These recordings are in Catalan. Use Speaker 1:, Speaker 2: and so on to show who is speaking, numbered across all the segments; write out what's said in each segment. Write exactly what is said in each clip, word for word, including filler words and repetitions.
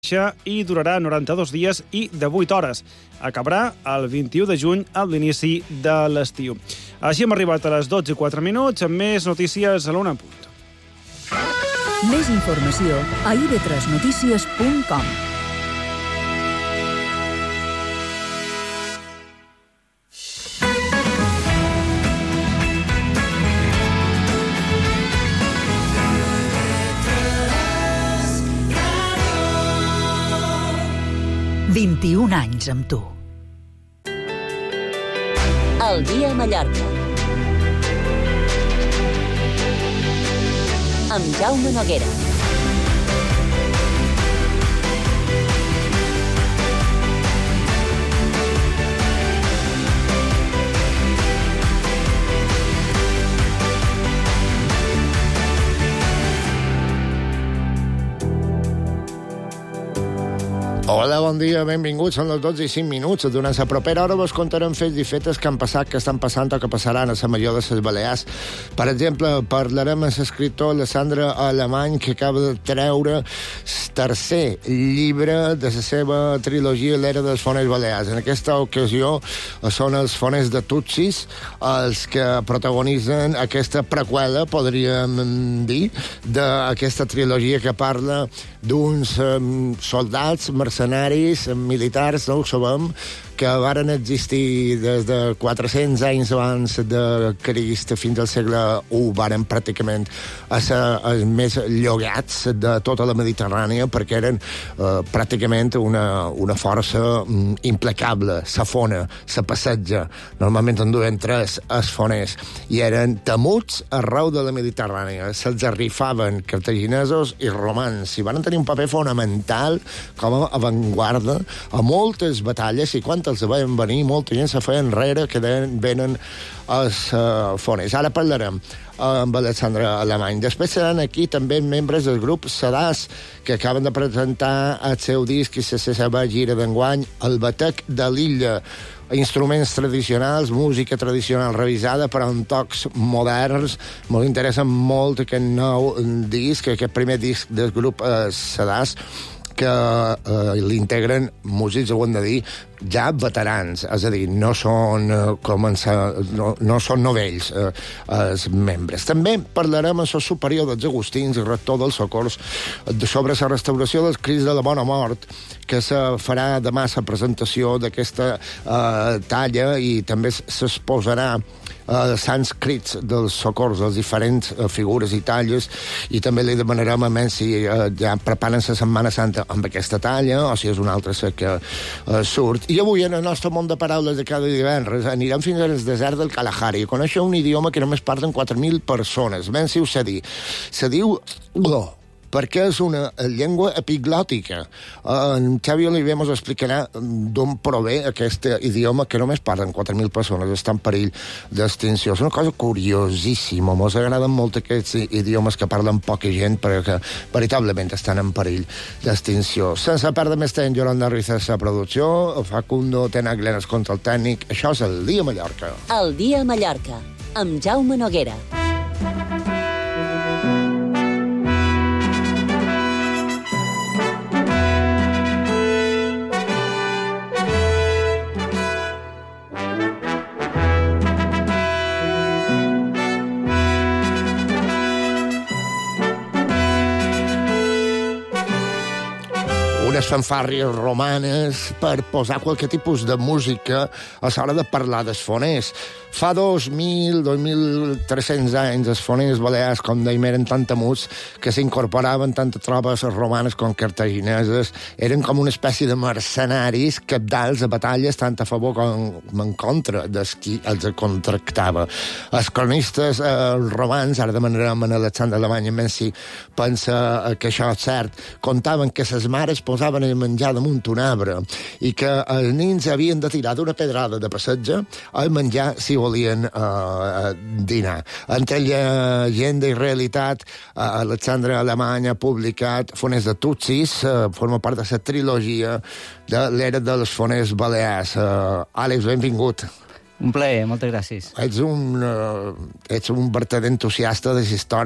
Speaker 1: marxa i durarà noranta-dos dies i divuit hores. Acabarà el vint-i-u de juny a l'inici de l'estiu. Així hem arribat a les dotze i quatre minuts amb més notícies a l'una en punt.
Speaker 2: Més informació a i ve tres notícies punt com.
Speaker 3: vint-i-un anys amb tu.
Speaker 4: El dia a Mallorca. Amb Jaume Noguera.
Speaker 5: Hola, bon dia, benvinguts. Són les dotze i cinc minuts. Durant la propera hora vos contarem fets i fetes que han passat, que estan passant o que passaran a la major de les Balears. Per exemple, parlarem amb l'escriptor Alessandre Alemany, que acaba de treure el tercer llibre de la seva trilogia L'era dels foners balears. En aquesta ocasió són els foners de Tutsis els que protagonitzen aquesta preqüela, podríem dir, d'aquesta trilogia que parla d'uns um, soldats, mercenaris, militars, no ho sabem, que varen existir des de quatre-cents anys abans de Crist fins al segle u, varen pràcticament ser els més llogats de tota la Mediterrània, perquè eren eh, pràcticament una, una força mm, implacable, sa fona, sa passeja, normalment en duen tres els foners, i eren temuts arreu de la Mediterrània, se'ls arrifaven cartaginesos i romans, i van tenir un paper fonamental com a avantguarda a moltes batalles, i quan els veien venir, molta gent se feia enrere que deien, venen els uh, foners. Ara parlarem uh, amb Alessandre Alemany. Després seran aquí també membres del grup Sedàs, que acaben de presentar el seu disc i la seva gira d'enguany, El Batec de l'Illa. Instruments tradicionals, música tradicional revisada, però amb tocs moderns. Molt interessa molt aquest nou disc, aquest primer disc del grup uh, Sedàs, que eh, l'integren músics, ho hem de dir, ja veterans, és a dir, no són, eh, comença, no, no són novells eh, els membres. També parlarem amb el superior dels Agustins i rector dels Socors sobre la restauració dels Crists de la Bona Mort, que se farà demà la presentació d'aquesta eh, talla, i també s'exposarà Uh, sànscrits dels Socors, les diferents uh, figures i talles, i també li demanarem a men si uh, ja preparen la Setmana Santa amb aquesta talla o si és una altra que uh, surt. I avui, en el nostre món de paraules de cada divendres, anirem fins al desert del Kalahari a conèixer un idioma que només parlen quatre mil persones. Ben si ho sé dir. Se diu Go, perquè és una llengua epiglòtica. En Xavi Oliver ens explicarà d'on prové aquest idioma que només parlen quatre mil persones, està en perill d'extinció. És una cosa curiosíssima. Ens agraden molt aquests idiomes que parlen poca gent, perquè veritablement estan en perill d'extinció. Sense perdre més temps, Yolanda Ruiz a la producció, Facundo Tenaglenes contra el tècnic. Això és El Dia a Mallorca.
Speaker 4: El Dia a Mallorca, amb Jaume Noguera.
Speaker 5: Unes fanfàrries romanes per posar qualque tipus de música a l'hora de parlar dels foners. Fa dos mil, dos mil tres-cents anys, els foners balears, com dèiem, eren tan temuts que s'incorporaven tant a tropes romanes com cartagineses. Eren com una espècie de mercenaris capdals a batalles tant a favor com en contra dels qui els contractava. Els cronistes eh, romans, ara demanarem a Alexandre Alemany si pensa que això és cert, contaven que ses mares posaven el menjar damunt un arbre i que els nins havien de tirar d'una pedrada de passeig el menjar si volien uh, dinar. Entre llegenda i realitat, uh, Alexandre Alemany ha publicat Foners de Tutsis, uh, forma part de la trilogia de l'era dels foners balears. Uh, Àlex, benvingut.
Speaker 6: Un plaer, moltes gràcies.
Speaker 5: Ets un, uh, ets un vertader entusiasta de la història.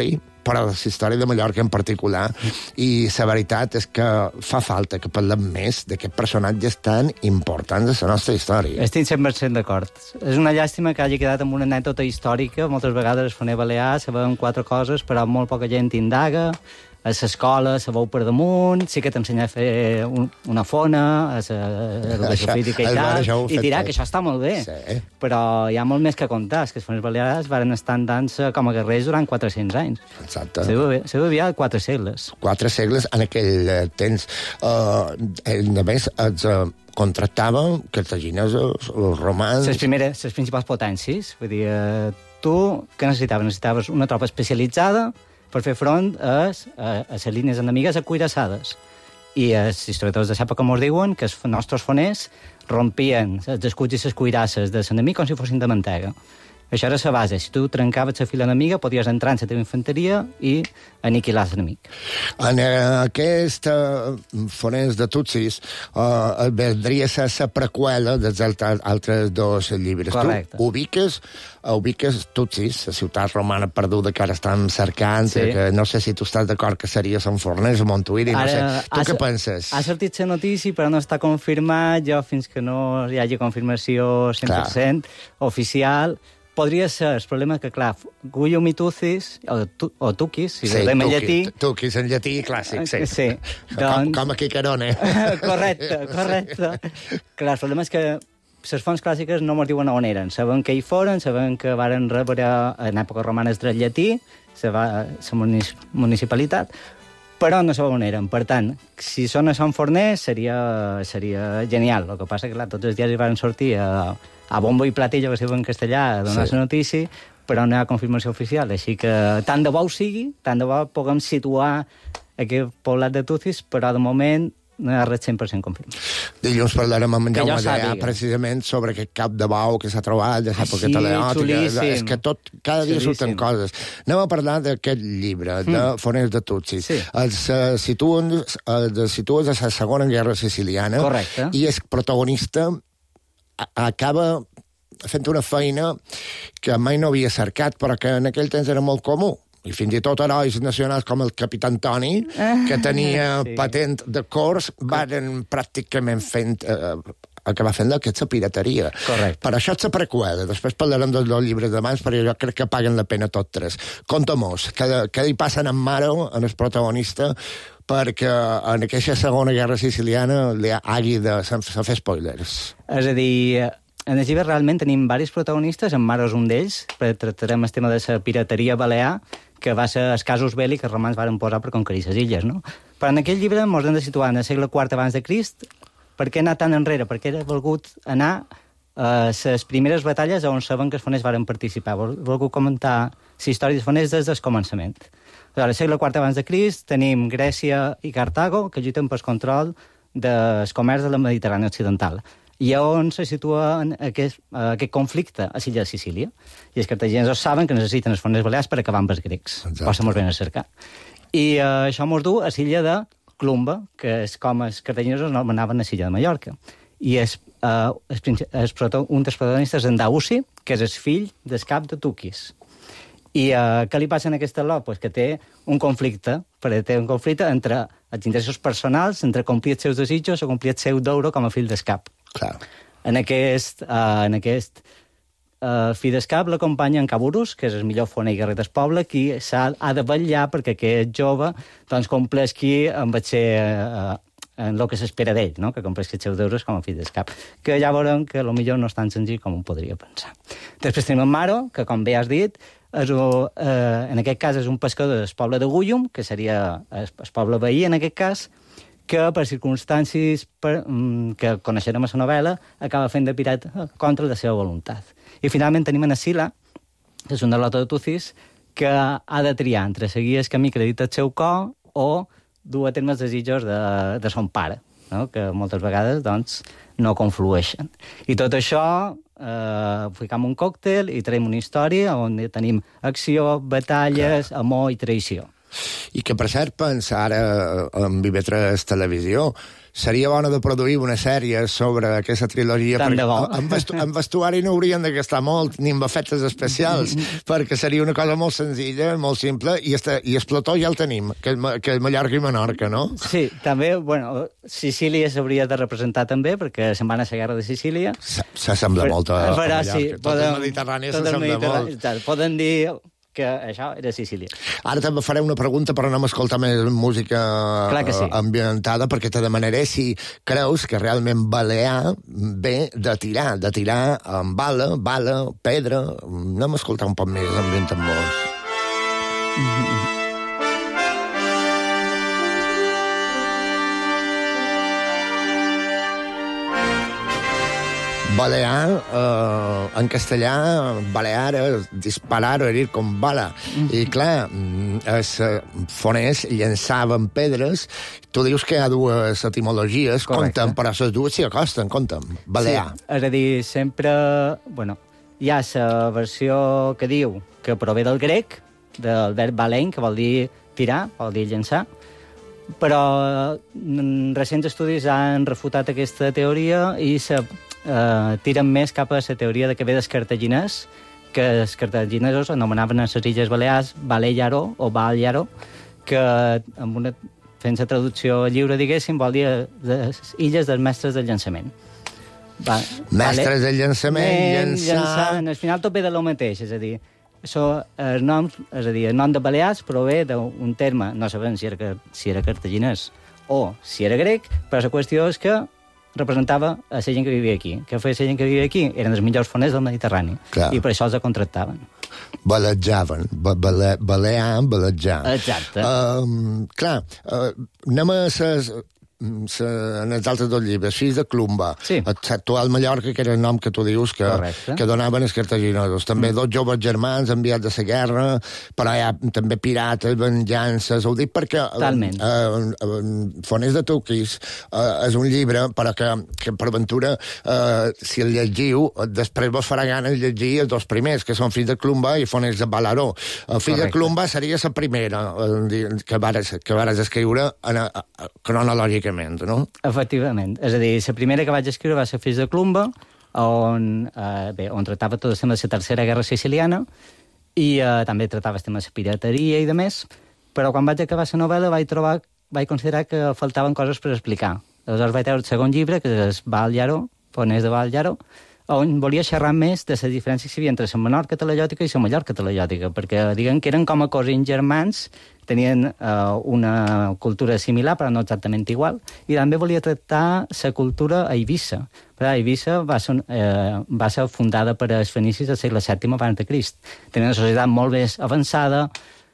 Speaker 5: però la història de Mallorca en particular, i la veritat és que fa falta que parlem més d'aquests personatges tan importants de la nostra història.
Speaker 6: Estic cent per cent d'acord. És una llàstima que hagi quedat amb una anècdota històrica. Moltes vegades es foner balear, sabem quatre coses, però molt poca gent indaga. A l'escola se veu per damunt, sí que t'ensenya a fer un, una fona, a l'educació física i tal, i dirà que això està molt bé. Sí. Però hi ha molt més que contar. És que els foners balears van estar en dansa com a guerrers durant quatre-cents anys. Exacte. Se vivia quatre segles.
Speaker 5: Quatre segles en aquell temps. Uh, a més, els uh, contractaven cartaginesos, els romans...
Speaker 6: Les primeres, les principals potències. Vull dir, uh, tu què necessitaves? Necessitaves una tropa especialitzada per fer front a, a, a les línies enemigues acuirassades. I els historiadors de l'època ens diuen que els nostres foners rompien els escuts i les cuirasses de l'enemic com si fossin de mantega. Això era la base. Si tu trencaves la fila enemiga, podies entrar en la teva infanteria i aniquilar l'enemic.
Speaker 5: En aquest uh, foners de Tutsis uh, vendria a ser la preqüela dels altres dos llibres.
Speaker 6: Correcte.
Speaker 5: Tu ubiques, ubiques Tutsis, la ciutat romana perduda que ara estan cercant, sí. Que no sé si tu estàs d'acord que seria Sant Forners o Montuïri, no sé. Tu què penses?
Speaker 6: Ha sortit la notícia, però no està confirmat. Jo, fins que no hi hagi confirmació cent per cent clar. Oficial... Podria ser, el problema que, clar, Guillum i Tucis, o, tu, o Tuquis, si sí, ho dèiem en llatí...
Speaker 5: Tuquis en llatí clàssic, sí.
Speaker 6: Sí,
Speaker 5: doncs... Com, com a Quicarone.
Speaker 6: Correcte, correcte. Clar, el problema és que les fonts clàssiques no ens diuen on eren. Sabem que hi foren, sabem que varen rebre en època romana el dret llatí, la municipalitat, però no sabem on eren. Per tant, si són a Sant Forners seria, seria genial. El que passa que, clar, tots els dies hi van sortir a... a bombo i platillo, que es diu en castellà, a donar sí. La notícia, però no hi ha confirmació oficial. Així que tant de bo ho sigui, tant de bo puguem situar aquest poblat de Tucis, però de moment no hi ha res cent per cent confirmat.
Speaker 5: Dilluns parlarem amb en Jaume Adrià precisament sobre aquest cap de bou que s'ha trobat, de l'època teleòtica. És que tot, cada dia surten coses. Anem a parlar d'aquest llibre, de mm. Foners de Tutsis. Sí. Els uh, situen, uh, situes a la Segona Guerra Siciliana.
Speaker 6: Correcte.
Speaker 5: I és protagonista acaba fent una feina que mai no havia cercat, però que en aquell temps era molt comú. I fins i tot herois nacionals com el capità Antoni, que tenia sí. patent de cors, van pràcticament fent... Eh, acabar fent aquesta pirateria.
Speaker 6: Correcte.
Speaker 5: Per això és la preqüela. Després parlarem dels dos llibres de mans, perquè jo crec que paguen la pena tots tres. Conta-mos, què, què li passen en Maro, en el protagonista, perquè en aquesta Segona Guerra Siciliana li hagi de fer spoilers.
Speaker 6: És a dir, en el llibre realment tenim diversos protagonistes, en Maro és un d'ells, perquè tractarem el tema de la pirateria balear, que va ser els casos bèl·lics que els romans van posar per conquerir les illes, no? Però en aquell llibre ens hem de situar en el segle quart abans de Crist. Per què anar tan enrere? Perquè era volgut anar a les primeres batalles on sabem que els foners varen participar. Vol, volgut comentar la història dels foners des del començament. Al segle quart abans de Crist tenim Grècia i Cartago, que lluiten pel control del comerç de la Mediterrània occidental. I on se situa aquest, aquest conflicte a l'illa de Sicília. I els cartaginesos saben que necessiten els foners balears per acabar amb els grecs. Posa molt ben a cercar. I uh, això mos du a l'illa de Clumba, que és com els cartaginesos anomenaven a l'illa de Mallorca. I és, uh, és, és un dels protagonistes en Dausi, que és el fill del cap de Tuquis. I uh, què li passa en aquest lot? Pues que té un conflicte, perquè té un conflicte entre els interessos personals, entre complir els seus desitjos o complir el seu deure com a fill del cap.
Speaker 5: Clar.
Speaker 6: En aquest, uh, en aquest uh, fill del cap l'acompanya en Caburus, que és el millor foner i guerrer del poble, qui ha, ha de vetllar perquè aquest jove doncs, compleixi amb el ser... Uh, en el que s'espera d'ell, no? Que compleixi els seus deures com a fill del cap. Que ja veurem que potser no és tan senzill com ho podria pensar. Després tenim en Maro, que com bé has dit, és, uh, en aquest cas és un pescador del poble de Gullum, que seria el, el poble veí en aquest cas, que per circumstàncies per, um, que coneixerem a la novel·la acaba fent de pirat contra la seva voluntat. I finalment tenim en Escila, que és un delota de Tucis, que ha de triar entre seguir el camí que li ha dit el seu cor o dur a terme els desitjos de, de son pare, no? Que moltes vegades doncs, no conflueixen. I tot això eh, ficam un còctel i traiem una història on tenim acció, batalles, clar, amor i traïció.
Speaker 5: I que, per cert, pensa ara en I V tres Televisió seria bona de produir una sèrie sobre aquesta trilogia.
Speaker 6: Tant de bo.
Speaker 5: En, vestu, en vestuari no haurien de gastar molt, ni amb efectes especials, perquè seria una cosa molt senzilla, molt simple, i, este, i el plató ja el tenim, que és, que és Mallorca i Menorca, no?
Speaker 6: Sí, també, bueno, Sicília s'hauria de representar també, perquè se'n van a la guerra de Sicília.
Speaker 5: S'assembla molt a, a
Speaker 6: Però,
Speaker 5: Mallorca.
Speaker 6: sí,
Speaker 5: tot
Speaker 6: poden,
Speaker 5: el Mediterrani
Speaker 6: tot el
Speaker 5: s'assembla
Speaker 6: Mediterrani,
Speaker 5: molt.
Speaker 6: Poden dir que això era Sicília.
Speaker 5: Ara també faré una pregunta per anar a escoltar més música
Speaker 6: sí.
Speaker 5: ambientada, perquè te demanaré si creus que realment balear ve de tirar, de tirar amb bala, bala, pedra. Anem a escoltar un poc més ambient amb molts. Mm-hmm. Balear, eh, en castellà, balear és disparar o herir com bala. Mm-hmm. I, clar, els foners llançaven pedres. Tu dius que hi ha dues etimologies.
Speaker 6: Correcte.
Speaker 5: Compten, però les dues s'hi acosten, compten. Balear.
Speaker 6: Sí, és a dir, sempre... Bueno, hi ha la versió que diu que prové del grec, del verb balein, que vol dir tirar, vol dir llançar, però recents estudis han refutat aquesta teoria i se eh, tiren més cap a la teoria de que ve dels cartaginès, que els cartaginesos anomenaven a les Illes Balears Balellaro o Ballaro, que amb una, fent la traducció lliure, diguéssim, vol dir les illes dels mestres del llançament. Va,
Speaker 5: mestres
Speaker 6: vale.
Speaker 5: del llançament, llançar...
Speaker 6: llançant. Al final tot ve de lo mateix, és a dir, això, el nom, és a dir, el nom de Balears prové d'un terme, no sabem si era, si era cartaginès o si era grec, però la qüestió és que representava a la gent que vivia aquí. Què feia la gent que vivia aquí? Eren els millors foners del Mediterrani. Clar. I per això els contractaven.
Speaker 5: Balejaven. Bale, balear, balejar.
Speaker 6: Exacte.
Speaker 5: Uh, clar, uh, anem a ses... en els altres dos llibres, Fills de Clumba,
Speaker 6: sí.
Speaker 5: Actual Mallorca, que era el nom que tu dius que, que donaven els cartaginosos. També mm. dos joves germans enviats de la guerra, però hi ha també pirates, venjances... Ho dic perquè
Speaker 6: Talment.
Speaker 5: eh, eh, Foners de Tuquis eh, és un llibre, però que, que per ventura, eh, si el llegiu, després vos farà gana llegir els dos primers, que són Fills de Clumba i Foners de Balaró. El Fill de Clumba seria la primera eh, que vares, que vares escriure en, eh, cronològicament. No?
Speaker 6: Efectivament. És a dir, la primera que vaig escriure va ser Fills de Clumba, on, eh, bé, on tractava tot el tema de la Tercera Guerra Siciliana i eh, també tractava el tema de la pirateria i de més, però quan vaig acabar la novel·la vaig trobar, vaig considerar que faltaven coses per explicar. Aleshores vaig treure el segon llibre, que és Ballaro, Foners de Ballaro, on volia xerrar més de les diferències que hi havia entre la Menorca talaiòtica i la Mallorca talaiòtica, perquè diguen que eren com a cosins germans, tenien uh, una cultura similar, però no exactament igual, i també volia tractar la cultura a Eivissa. Però Eivissa va ser, eh, va ser fundada per els fenicis del segle sèptim abans de Crist. Tenen una societat molt més avançada,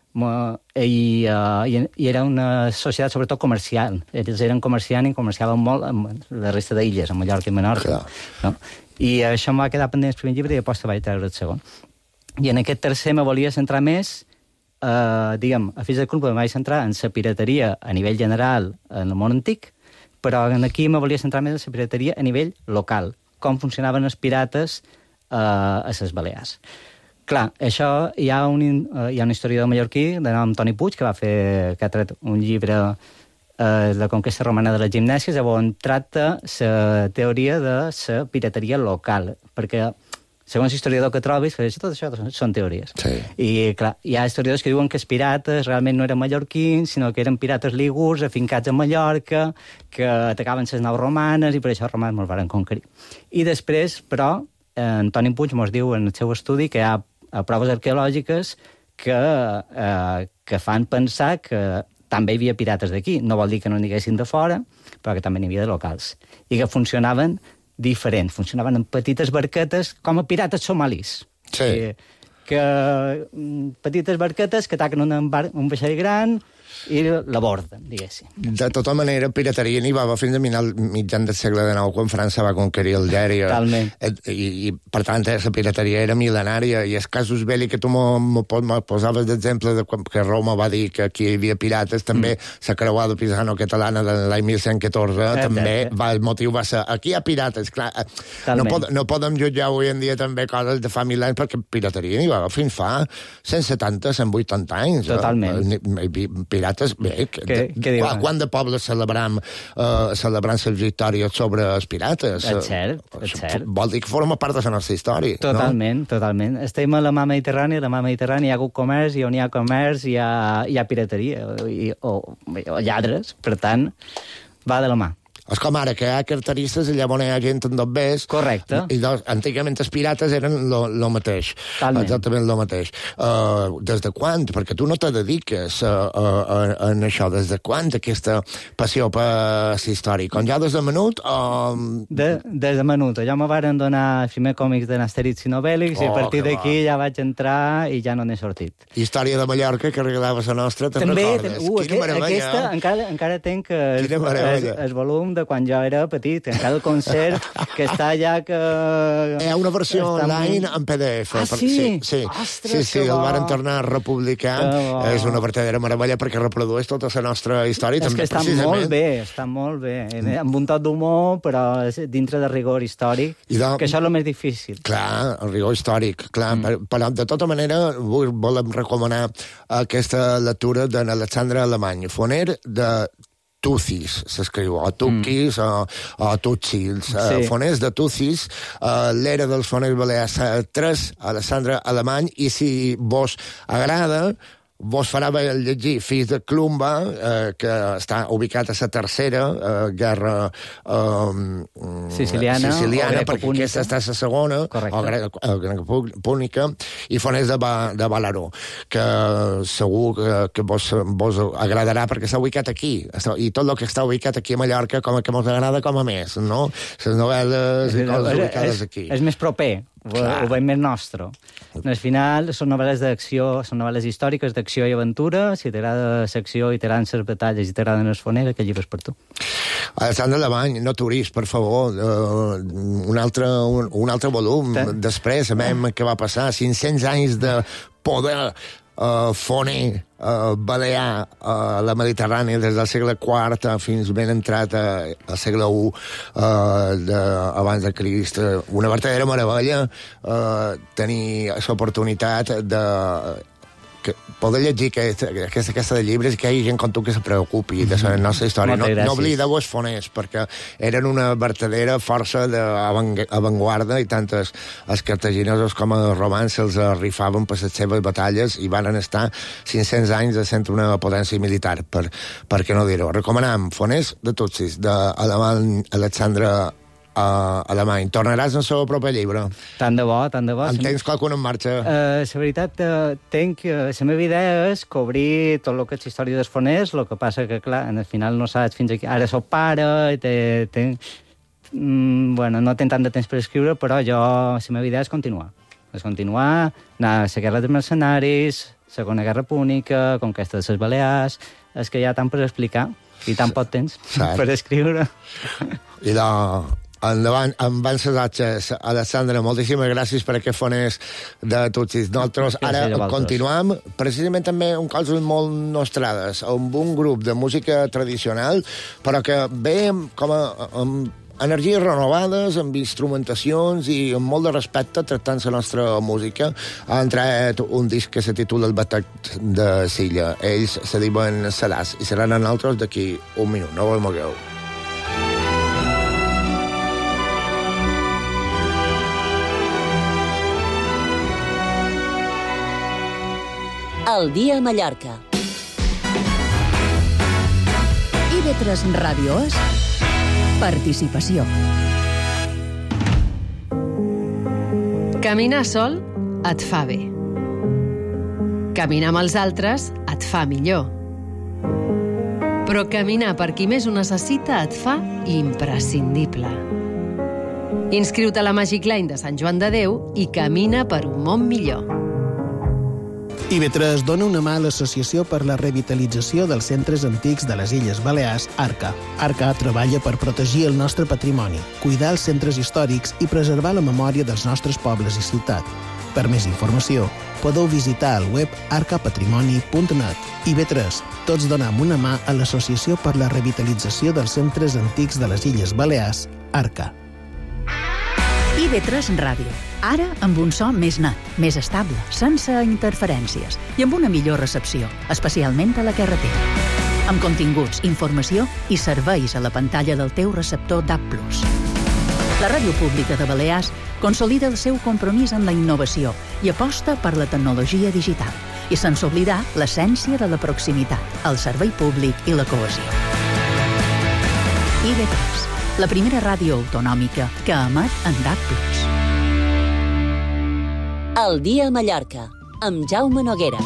Speaker 6: i, uh, i, i era una societat sobretot comercial. Ells eren comerciants i comerciaven molt amb la resta d'illes, amb Mallorca i Menorca. No? I això em va quedar pendent el primer llibre i després vaig treure el segon. I en aquest tercer me volia centrar més, eh, diguem, a Fills de Clumba em vaig centrar en la pirateria a nivell general en el món antic, però aquí me volia centrar més en la pirateria a nivell local, com funcionaven els pirates eh, a les Balears. Clar, això hi ha un, hi ha un historiador mallorquí de nom Toni Puig que va fer, que ha tret un llibre eh, La conquesta romana de les gimnàsies, on tracta la teoria de la pirateria local, perquè segons l'historiador que trobis, que tot això són teories.
Speaker 5: Sí.
Speaker 6: I clar, hi ha historiadors que diuen que els pirates realment no eren mallorquins, sinó que eren pirates lígurs, afincats a Mallorca, que atacaven les naus romanes i per això els romans ens van conquerir. I després, però, en Toni Puig mos diu en el seu estudi que hi ha a proves arqueològiques que, eh, que fan pensar que també hi havia pirates d'aquí. No vol dir que no n'hi haguessin de fora, però que també n'hi havia de locals. I que funcionaven diferent. Funcionaven en petites barquetes com a pirates somalis.
Speaker 5: Sí.
Speaker 6: Que, que petites barquetes que ataquen un, bar, un vaixell gran i l'aborden, diguéssim.
Speaker 5: De tota manera, pirateria n'hi va fins a mitjan del segle dinou, quan França va conquerir Algèria.
Speaker 6: Talment.
Speaker 5: I, i, per tant, la pirateria era mil·lenària, i els casos belli que tu me posaves d'exemple de quan que Roma va dir que aquí hi havia pirates, també mm. la creuada pisano-catalana de l'any mil cent catorze, eh, també eh. Va, el motiu va ser aquí hi ha pirates. Clar, no, pod no podem jutjar avui en dia també coses de fa mil anys, perquè pirateria n'hi va fins fa cent setanta, cent vuitanta anys.
Speaker 6: Totalment.
Speaker 5: Eh? Pirates, bé, que,
Speaker 6: què, què diuen?
Speaker 5: Quan de pobles celebram, uh, celebrant les victòries sobre els pirates?
Speaker 6: És cert, és cert.
Speaker 5: Vol dir que forma part de la nostra història.
Speaker 6: Totalment,
Speaker 5: no?
Speaker 6: totalment. Estem a la mà Mediterrània, a la mà Mediterrània hi ha hagut comerç, i on hi ha comerç hi ha, hi ha pirateria, i, o, o lladres, per tant, va de la mà.
Speaker 5: És com ara, que hi ha carteristes allà on hi ha gent en dobbers.
Speaker 6: Correcte.
Speaker 5: I doncs, antigament els pirates eren lo mateix.
Speaker 6: Talment.
Speaker 5: Exactament lo mateix. Uh, des de quan? Perquè tu no te dediques a, a, a, a això. Des de quan aquesta passió per la història? Com ja des de menut? O...
Speaker 6: De, des de menut. Jo me varen donar el primer còmics de Asterix i Nobelix, oh, i a partir d'aquí ja vaig entrar i ja no n'he sortit.
Speaker 5: Història de Mallorca, que regalava la nostra, te'n
Speaker 6: També,
Speaker 5: recordes?
Speaker 6: Ten... Uh,
Speaker 5: Quina meravella.
Speaker 6: Aquesta encara, encara tenc el, el, el volum de quan jo era petit, encara el concert, que està allà que...
Speaker 5: Hi ha una versió online en P D F.
Speaker 6: Ah, sí?
Speaker 5: Sí, sí.
Speaker 6: Ostres,
Speaker 5: sí, sí, el varen tornar a republicar. És una verdadera meravella perquè reprodueix tota la nostra història.
Speaker 6: És
Speaker 5: també,
Speaker 6: que està
Speaker 5: precisament.
Speaker 6: molt bé, està molt bé. Amb un tot d'humor, però dintre de rigor històric, de... que això és el més difícil.
Speaker 5: Clar, el rigor històric, clar. Mm. Però, de tota manera, volem recomanar aquesta lectura de l'Alexandre Alemany, foner de Tucis, s'escriu, o Tuquis, mm. o, o Tutsils. Sí. Uh, foners de Tucis, uh, l'era dels foners balears tres, Alexandre Alemany, i si vos agrada, vos farà bé llegir Fills de Clumba, eh, que està ubicat a la tercera eh, guerra eh,
Speaker 6: siciliana,
Speaker 5: siciliana perquè aquesta està a la segona,
Speaker 6: correcte,
Speaker 5: o Greca Púnica, i Foners de, ba, de Balaró, que segur que, que vos, vos agradarà perquè està ubicat aquí, i tot el que està ubicat aquí a Mallorca com que mos agrada com a més, no? Les novel·les i coses ubicades aquí.
Speaker 6: És més proper. Ho, ho veiem més nostre. Al final són novel·les d'acció, són novel·les històriques d'acció i aventura. Si t'agrada l'acció i t'agraden les batalles i t'agraden els foners, aquest llibre és per tu.
Speaker 5: Alexandre Alemany, no t'oris, per favor. Uh, un, altre, un, un altre volum. Te... Després, sabem què va passar. cinc-cents anys de poder uh, foner Uh, balear a uh, la Mediterrània des del segle quart fins ben entrat uh, al segle u uh, de, abans de Crist. Una verdadera meravella uh, tenir l'oportunitat de que poder llegir aquesta, aquesta, aquesta de llibres, que hi ha gent com tu que se preocupi de la nostra història. No, no oblideu els foners, perquè eren una vertadera força d'avantguarda i tant els, els cartaginesos com els romans se'ls rifaven per les seves batalles i van estar cinc-cents anys sent una potència militar, per, per què no dir-ho. Recomanam Foners de Tutsis, d'Alexandre Uh, Alemany. Tornaràs al seu proper llibre?
Speaker 6: Tant de bo, tant de bo.
Speaker 5: En tens qualcun en marxa?
Speaker 6: Uh, la veritat, uh, tenc... Uh, la meva idea és cobrir tot el que és història dels foners, el que passa que, clar, al final no saps fins aquí... Ara soc pare, i te, te, mm, bueno, no tinc tant de temps per escriure, però jo, la meva idea és continuar. És continuar, anar a la guerra dels mercenaris, Segona Guerra Púnica, conquesta de les Balears... És que hi ha tant per explicar i tan poc temps per escriure.
Speaker 5: I de... Endavant, amb van ses atxes. Alexandre, moltíssimes gràcies per aquest foners de Tutsis. Nosaltres ara continuam, precisament també un coses molt nostrades, amb un grup de música tradicional, però que ve com a... Amb energies renovades, amb instrumentacions i amb molt de respecte tractant la nostra música. Ha entrat un disc que se titula El Batec de Silla. Ells se diuen Salàs i seran a nosaltres d'aquí un minut. No vos mogueu.
Speaker 4: El dia a Mallorca.
Speaker 2: I ve tres Ràdio és participació.
Speaker 7: Caminar sol et fa bé. Caminar amb els altres et fa millor. Però caminar per qui més ho necessita et fa imprescindible. Inscriu-te a la Magic Line de Sant Joan de Déu i camina per un món millor.
Speaker 8: I ve tres dona una mà a l'Associació per la Revitalització dels Centres Antics de les Illes Balears, ARCA. ARCA treballa per protegir el nostre patrimoni, cuidar els centres històrics i preservar la memòria dels nostres pobles i ciutat. Per més informació, podeu visitar el web arca patrimoni punt net. I ve tres, tots donam una mà a l'Associació per la Revitalització dels Centres Antics de les Illes Balears, ARCA.
Speaker 2: I I V tres Ràdio. Ara amb un so més net, més estable, sense interferències i amb una millor recepció, especialment a la carretera. Amb continguts, informació i serveis a la pantalla del teu receptor D A B plus. La Ràdio Pública de Balears consolida el seu compromís amb la innovació i aposta per la tecnologia digital, i sense oblidar l'essència de la proximitat, el servei públic i la cohesió. I V tres, la primera ràdio autonòmica que emet en D A B plus.
Speaker 4: El dia a Mallorca, amb Jaume Noguera.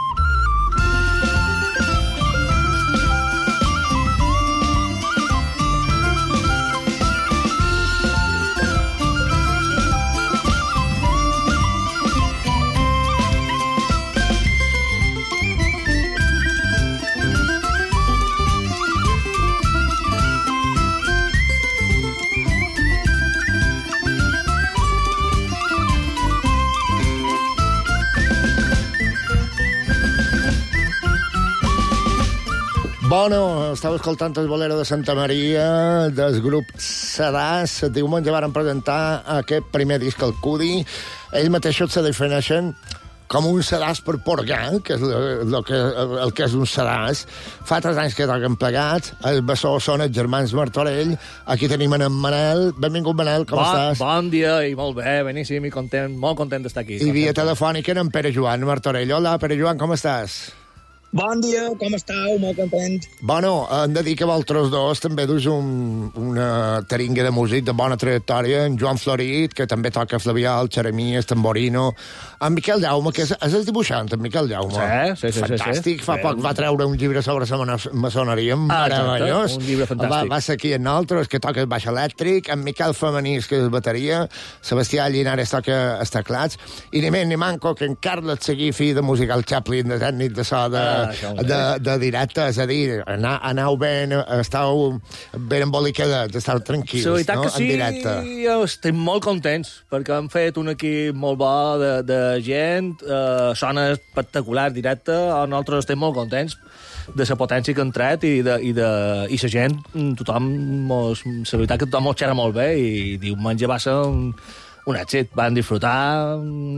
Speaker 5: Bueno, estava escoltant el bolero de Santa Maria del grup Sedàs. Diumenge varen presentar aquest primer disc al Cudi. Ells mateixos se defineixen com un sedàs per porgar, que és el, el, que, el que és un sedàs. Fa tres anys que toquen plegats. Els bessons són els germans Martorell. Aquí tenim en Manel. Benvingut, Manel, com
Speaker 9: bon,
Speaker 5: estàs?
Speaker 9: Bon dia i molt bé, beníssim i content, molt content d'estar aquí.
Speaker 5: I via telefònica en Pere Joan Martorell. Hola, Pere Joan, com estàs?
Speaker 10: Bon dia, com estàu? Molt content.
Speaker 5: Bueno, hem de dir que vosaltres dos també dus un, una taringa de músic de bona trajectòria, en Joan Florit, que també toca flabiol, xeremies, tamborino, en Miquel Jaume, que és, és el dibuixant, en Miquel Jaume.
Speaker 9: Sí, sí, sí.
Speaker 5: Fantàstic,
Speaker 9: sí,
Speaker 5: fa
Speaker 9: sí.
Speaker 5: poc va treure un llibre sobre la maçoneria, meravellós.
Speaker 9: Ah, un llibre fantàstic.
Speaker 5: Va, va ser aquí en nosaltres, que toca el baix elèctric, en Miquel Femenís, que és bateria, Sebastià Llinares toca els teclats, i ni més ni manco que en Carles Seguí, fill de musical Chaplin, de tècnic de so de...
Speaker 9: Ah,
Speaker 5: de, de directe, és a dir, anar, anau ben, estàu ben embolicadets, estàu tranquils,
Speaker 9: sí,
Speaker 5: no?,
Speaker 9: que sí,
Speaker 5: en directe.
Speaker 9: Estem molt contents, perquè hem fet un equip molt bo de, de gent, eh, sona espectacular directe, nosaltres estem molt contents de la potència que han tret i de, i de, i la gent, tothom, mos, la veritat que tothom mos xerra molt bé i diumenge va ser un, un èxit, van disfrutar,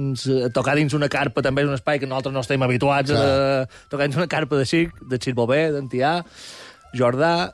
Speaker 9: tocar dins una carpa també és un espai que nosaltres no estem habituats a tocar dins una carpa de Xic, de Xic Bové, d'Antià, Jordà,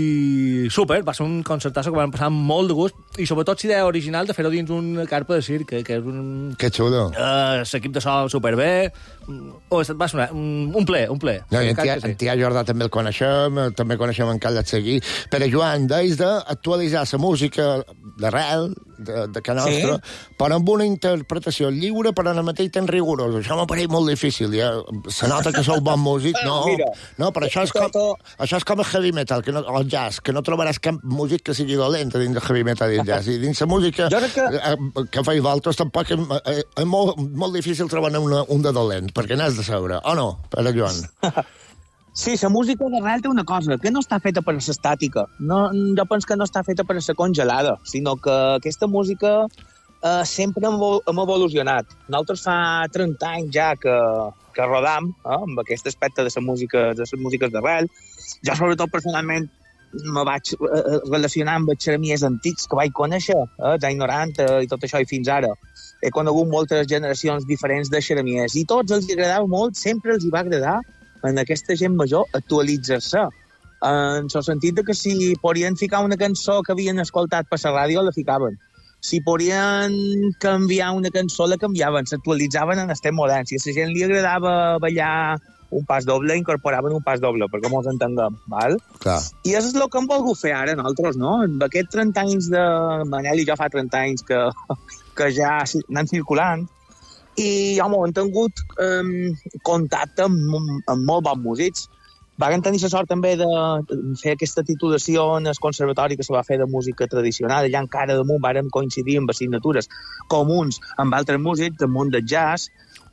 Speaker 9: i super, va ser un concertazo que vam passar molt de gust, i sobretot si idea original de fer-ho dins una carpa de circ, que, que és un...
Speaker 5: Que xulo.
Speaker 9: Uh, l'equip de so superbé, oh, va sonar un, un ple, un ple.
Speaker 5: No, en tia, sí. tia Jordà també el coneixem, també coneixem en Carles Seguí, però Joan, deix d'actualitzar la música d'arrel, de, de Can Nostra, sí, però amb una interpretació lliure, però al mateix temps rigorosa. Això m'apareix molt difícil, ja. Se nota que sou bon músic, no, no, però això és com, això és com el heavy metal, que no, el jazz, que no trobaràs cap músic que sigui dolent dins el heavy metal i el jazz. I dins la música que, que feis vosaltres tampoc és, és molt, molt difícil trobar una, un de dolent, perquè n'has de saber, o no, Pere Joan?
Speaker 10: Sí, la música d'arrel té una cosa, que no està feta per l'estàtica. No, jo penso que no està feta per la congelada, sinó que aquesta música eh, sempre hem, hem evolucionat. Nosaltres fa trenta anys ja que, que rodam eh, amb aquest aspecte de les músiques, de les músiques d'arrel. Jo, sobretot, personalment, me vaig eh, relacionar amb els xeremies antics que vaig conèixer, eh, els anys noranta i tot això, i fins ara. He conegut moltes generacions diferents de xeremies i tots els agradava molt, sempre els hi va agradar en aquesta gent major actualitzar-se. En el sentit de que si podien ficar una cançó que havien escoltat per la ràdio, la ficaven. Si podien canviar una cançó, la canviaven, s'actualitzaven en els temps moderns. Si a la gent li agradava ballar un pas doble, incorporaven un pas doble, perquè mos entenguem, val?
Speaker 5: Clar.
Speaker 10: I això és el que hem volgut fer ara nosaltres, no? Amb aquests trenta anys de... Manel i jo fa trenta anys que, que ja anem circulant, i, home, hem tingut um, contacte amb, amb molt bons músics. Varen tenir la sort també de fer aquesta titulació en el conservatori que se va fer de música tradicional. Allà encara damunt vàrem coincidir amb assignatures comuns amb altres músics del món del jazz.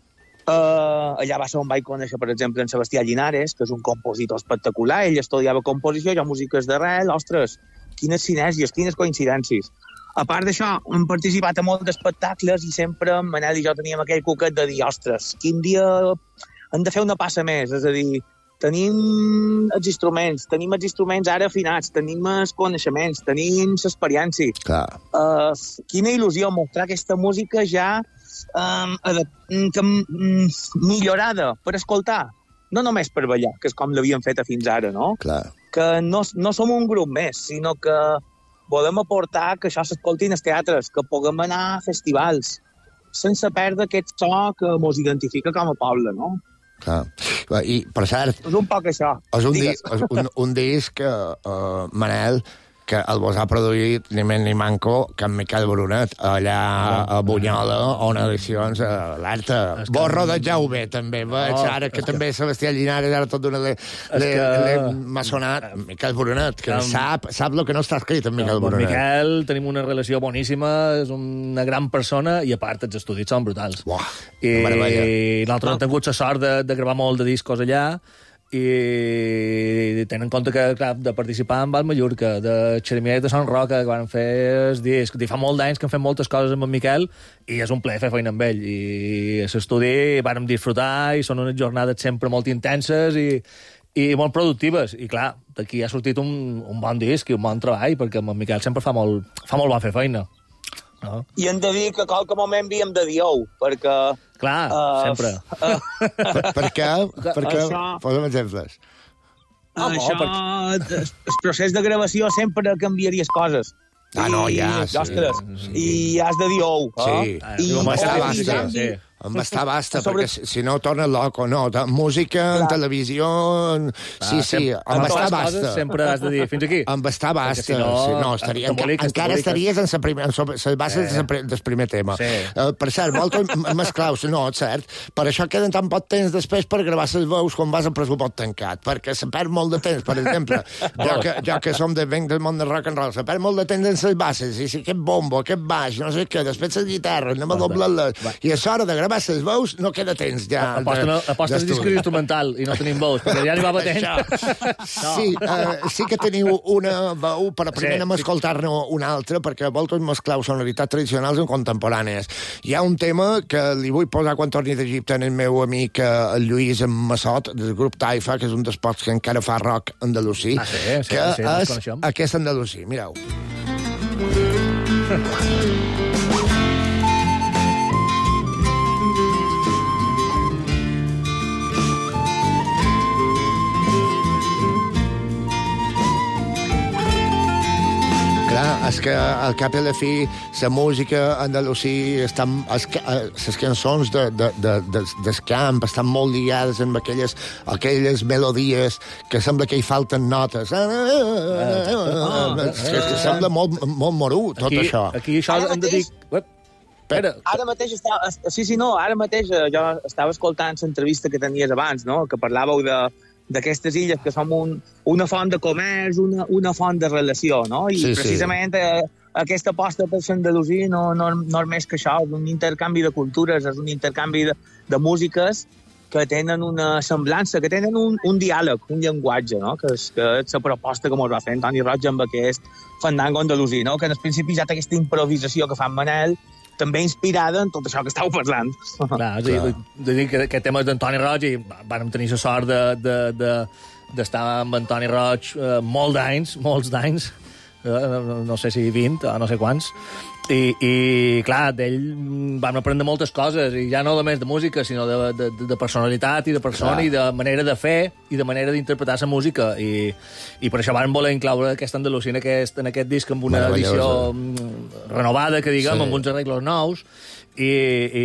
Speaker 10: Uh, allà va ser on vaig conèixer, per exemple, en Sebastià Llinares, que és un compositor espectacular. Ell estudiava composició, jo músiques d'arrel. Ostres, quines sinergies, quines coincidències. A part d'això, hem participat a molts espectacles i sempre en Manel i jo teníem aquell cuquet de dir, ostres, quin dia hem de fer una passa més, és a dir, tenim els instruments, tenim els instruments ara afinats, tenim els coneixements, tenim l'experiència.
Speaker 5: Clar.
Speaker 10: Uh, quina il·lusió mostrar aquesta música ja um, que, um, millorada per escoltar, no només per ballar, que és com l'havíem fet fins ara, no?
Speaker 5: Clar.
Speaker 10: Que no, no som un grup més, sinó que volem aportar que això s'escolti als teatres, que puguem anar a festivals, sense perdre aquest so que ens identifica com a poble, no?
Speaker 5: Clar. I, per cert...
Speaker 10: És un poc això.
Speaker 5: És un, di és un, un disc que, uh, Manel, que el vos ha produït ni més ni manco que en Miquel Brunet, allà a Bunyola, on edicions alerta. Vos rodegeu bé, també, veig, oh, ara que, que també Sebastià Llinares, ara tot d'una m'ha sonat Miquel Brunet, que um, sap, sap el que no està escrit en Miquel no, Brunet.
Speaker 9: Miquel, tenim una relació boníssima, és una gran persona, i a part els estudis són brutals.
Speaker 5: Uah,
Speaker 9: I nosaltres hem tingut la sort de, de gravar molt de discos allà, i tenen en compte que, clar, de participar en Val Mallorca, de Xeremiers de Sant Roca, que van fer el disc, i fa molt d'anys que han fet moltes coses amb en Miquel, i és un plaer fer feina amb ell, i a l'estudi vàrem disfrutar, i són unes jornades sempre molt intenses, i, i molt productives, i clar, d'aquí ha sortit un, un bon disc i un bon treball, perquè amb en Miquel sempre fa molt, fa molt bon fer feina. No?
Speaker 10: I hem de dir que qualque moment havíem de dir ou, perquè...
Speaker 9: Clar, uh, sempre. Uh,
Speaker 5: per, per què? Per què? Això... Posa'm exemples.
Speaker 10: Uh, oh, això... perquè... El procés de gravació sempre canviaries coses.
Speaker 5: Ah, no, ja,
Speaker 10: I, sí. Ostres, sí. I has de dir ou.
Speaker 5: Sí,
Speaker 10: eh?
Speaker 5: I com està basta, sí. Em basta, basta, sobre... perquè si no torna loco, no. Música, en televisió... Sí, ah, sí, em basta, basta.
Speaker 9: Sempre has de dir, fins aquí.
Speaker 5: Em basta, basta. Si no, sí, no estaria, enca encara estaries en la primer, les bases sí. del primer tema. Sí. Uh, per cert, volta mesclaus, no, cert. Per això queden tan poc temps després per gravar les veus quan vas al pressupost tancat, perquè se perd molt de temps, per exemple. jo, que, jo que som de venc del món del rock and roll, se perd molt de temps en les bases, i si aquest bombo, aquest baix, no sé què, després les guitarres, anem a doblar-les, i a l'hora de gravar les veus no queda temps ja.
Speaker 9: Aposta el disc instrumental i no tenim veus, perquè ja n'hi va batent.
Speaker 5: No. Sí, uh, sí que teniu una veu, però primer sí, anem a escoltar-ne una altra, perquè vosaltres mesclau sonoritats tradicionals en contemporànies. Hi ha un tema que li vull posar quan torni d'Egipte en el meu amic el Lluís Massot, del grup Taifa, que és un dels pocs que encara fa rock andalusí, ah, sí, sí, que sí, és aquest andalusí. Mireu. És que al cap i a la fi la música andalusí estan, les cançons de, de, de, de, del camp estan molt lligades amb aquelles, aquelles melodies que sembla que hi falten notes. Ah, ah, ah, ah, que sembla molt, molt morú, tot
Speaker 9: aquí,
Speaker 5: això.
Speaker 9: Aquí això hem de dir...
Speaker 10: Espera. Ara mateix està... Sí, sí, no, ara mateix jo estava escoltant l'entrevista que tenies abans, no?, que parlàveu de d'aquestes illes que som un, una font de comerç, una, una font de relació, no? I sí, precisament sí. Eh, aquesta aposta per l'Andalusí no, no, no és més que això, és un intercanvi de cultures, és un intercanvi de, de músiques que tenen una semblança, que tenen un, un diàleg, un llenguatge, no? Que és, que és la proposta que ens va fer Antoni Roig amb aquest fandango andalusí, no? Que en el principi ja té aquesta improvisació que fa en Manel, també inspirada en tot això que estàveu parlant.
Speaker 9: Clar, és a dir, de dir que aquest tema és d'Antoni Roig i vam tenir la sort de, de, de, d'estar amb Antoni Roig eh, molt d'anys, molts d'anys, eh, no sé si vint o no sé quants, i, i clar, d'ell vam aprendre moltes coses, i ja no només de música, sinó de, de, de personalitat i de persona, clar. I de manera de fer i de manera d'interpretar la música, i, i per això vam voler incloure aquesta Andalusia en aquest, en aquest disc amb una edició renovada, que diguem, sí. Amb uns arreglos nous, i, i,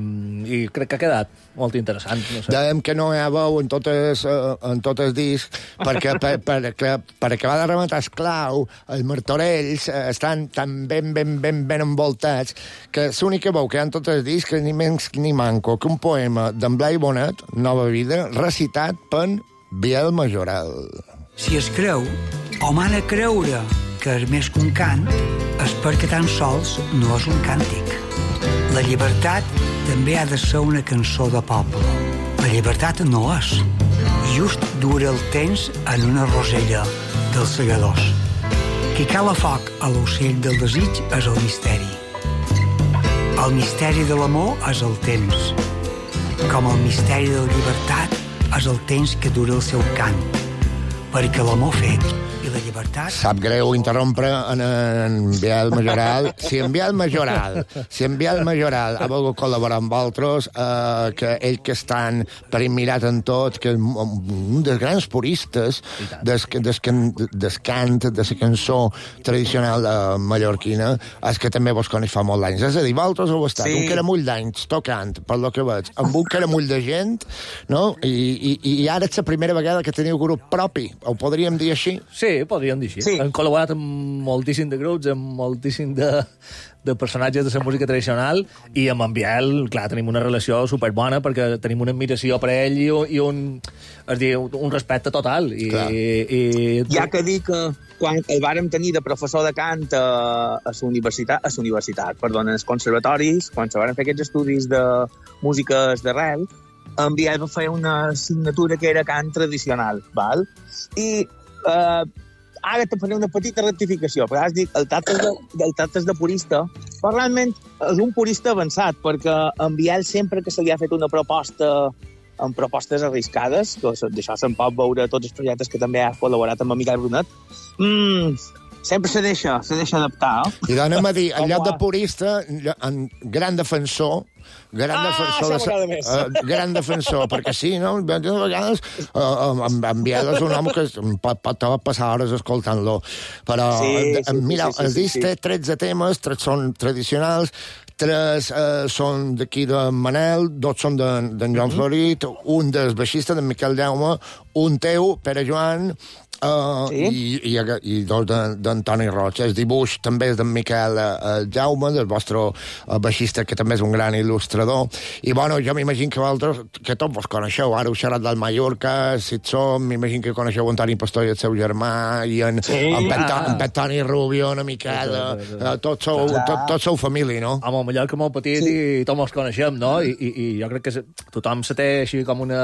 Speaker 9: i crec que ha quedat molt interessant. No sé.
Speaker 5: Dèiem que no hi ha veu en totes, en tot el disc, perquè per, per, per, per acabar de rematar esclau, els martorells estan tan ben, ben, ben, ben envoltats que l'única veu que hi ha en tot el disc és ni menys ni manco que un poema d'en Blai Bonet, Nova Vida, recitat per Biel Majoral.
Speaker 11: Si es creu, o m'ha de creure que és més que un cant, és perquè tan sols no és un càntic. La llibertat també ha de ser una cançó de poble. La llibertat no és. Just dura el temps en una rosella dels segadors. Qui cala foc a l'ocell del desig és el misteri. El misteri de l'amor és el temps. Com el misteri de la llibertat és el temps que dura el seu cant, perquè l'amor fet i la llibertat...
Speaker 5: Sap greu interrompre en, en Biel Majoral. Si en Biel Majoral, si en Biel Majoral ha volgut col·laborar amb altres, eh, que ell que estan perimirat en tot, que és un dels grans puristes des, des, des cant, de la cançó tradicional de mallorquina, és que també vos coneix fa molt d'anys. És a dir, vosaltres heu estat sí. un caramull d'anys tocant, per lo que veig, amb un caramull de gent, no? I, i, i ara és la primera vegada que teniu grup propi. Ho podríem dir així?
Speaker 9: Sí, podríem dir així. Sí. Hem col·laborat amb moltíssim de grups, amb moltíssim de, de personatges de la música tradicional, i amb en Biel, clar, tenim una relació superbona, perquè tenim una admiració per ell i, i un, és dir, un respecte total. I, i...
Speaker 10: Hi ha que dir que quan el vàrem tenir de professor de cant a, a la universitat, a la universitat, perdona, als conservatoris, quan se varen fer aquests estudis de músiques d'arrel, en Biel va fer una assignatura que era cant tradicional, val? I eh, ara te faré una petita rectificació, perquè has dit el tractes de, el tractes de purista, però realment és un purista avançat, perquè en Biel sempre que se li ha fet una proposta amb propostes arriscades, que d'això se'n pot veure tots els projectes que també ha col·laborat amb en Miquel Brunet, mm, sempre se deixa, se deixa adaptar. Eh?
Speaker 5: I anem a dir, en lloc de purista, en gran defensor, gran
Speaker 10: ah,
Speaker 5: defensor, de, uh, gran defensor, perquè sí, no? De vegades uh, en, en Biel és un home que pot, pot passar hores escoltant-lo, però sí, sí, mira, sí, sí, el disc sí, sí. té tretze temes, tres són tradicionals, tres eh, són d'aquí de Manel, dos són d'en de, Joan Florit, un del baixista, d'en Miquel Jaume, un teu, Pere Joan, Uh, sí? i, i, i dos d'en Toni Roig. El dibuix també és d'en Miquel uh, Jaume, del vostre uh, baixista, que també és un gran il·lustrador. I, bueno, jo m'imagino que vosaltres, que tots vos coneixeu, ara heu xerrat del Mallorca, si et som, m'imagino que coneixeu en Toni Pastor i el seu germà, i en, sí, en, Pet, ah. en Pet Toni Rubio, una miqueta, uh, tots sou, tot, tot sou família, no?
Speaker 9: Home, a Mallorca molt petit sí. i tots ens coneixem, no? I, i, i jo crec que tothom se té així com una...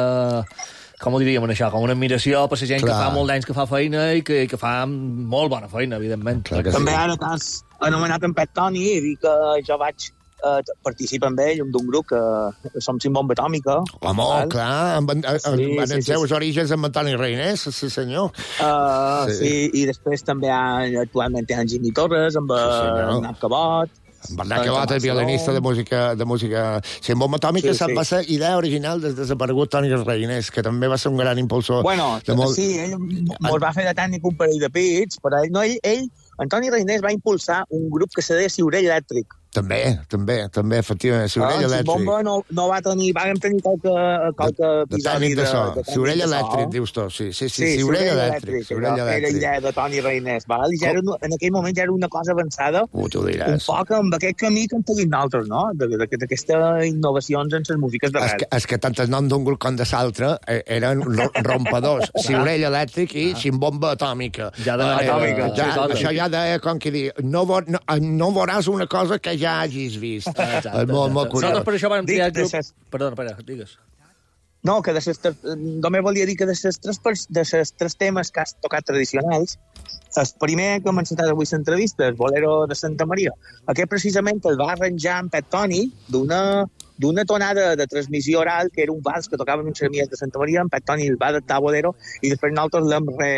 Speaker 9: com ho diríem, això, com una admiració per la gent Clar. que fa molt d'anys que fa feina i que, que fa molt bona feina, evidentment.
Speaker 10: Clar, també sí. ara que has anomenat en Pet Toni i dir que jo vaig eh, participar amb ell, d'un grup que som Sin Bomba Atòmica.
Speaker 5: Home, val? clar, en, en, en, sí, en sí, els seus sí, orígens amb Antoni Reinés, sí senyor.
Speaker 10: Uh, sí. sí, i després també hi ha, actualment hi ha en Jimmy Torres, amb sí, Nat Cabot.
Speaker 5: En Bernat Cabot, el violinista de música... de música... Sin Bomba Atòmica, sí, sí. va ser idea original des desaparegut Toni Reinés, que també va ser un gran impulsor.
Speaker 10: Bueno,
Speaker 5: de molt...
Speaker 10: sí, ell mos va fer de tècnic un parell de pits, però ell, no, ell, ell Antoni Reinés va impulsar un grup que se deia Ciurell Elèctric.
Speaker 5: També, també, també, efectivament, Ciurell ah, Elèctric.
Speaker 10: Bomba no, no va tenir, vàrem tenir qualque, qualque
Speaker 5: de, episodi de, de, so. de, de Ciurell Elèctric, dius tu, sí, sí, sí, sí Ciurell Elèctric. Ciurell Elèctric. Era idea
Speaker 10: de Toni Reinés, val? I ja era, en aquell moment ja era una cosa avançada,
Speaker 5: uh,
Speaker 10: un poc amb aquest camí que hem seguit nosaltres, no? D'aquestes innovacions en les músiques d'arrel.
Speaker 5: És que, és que tant el nom d'un grup com de l'altre eren rompadors. Ciurell Elèctric i Sin Bomba Atòmica.
Speaker 9: Ja de
Speaker 5: atòmica. Ja, això ja deia, com que dir, no, no, no veuràs una cosa que ja hagis vist.
Speaker 9: Exacte, és molt, molt curiós. Nosaltres per això vam triar el grup... Ses... Perdona, perdona, digues.
Speaker 10: No, que de ses, només volia dir que de les tres, de ses tres temes que has tocat tradicionals, el primer que hem encetat avui l'entrevista, el Bolero de Santa Maria, aquest precisament el va arranjar en Pet Toni d'una d'una tonada de transmissió oral, que era un vals que tocaven uns semies de Santa Maria, en Pet Toni el va adaptar a Bolero, i després nosaltres l'hem re...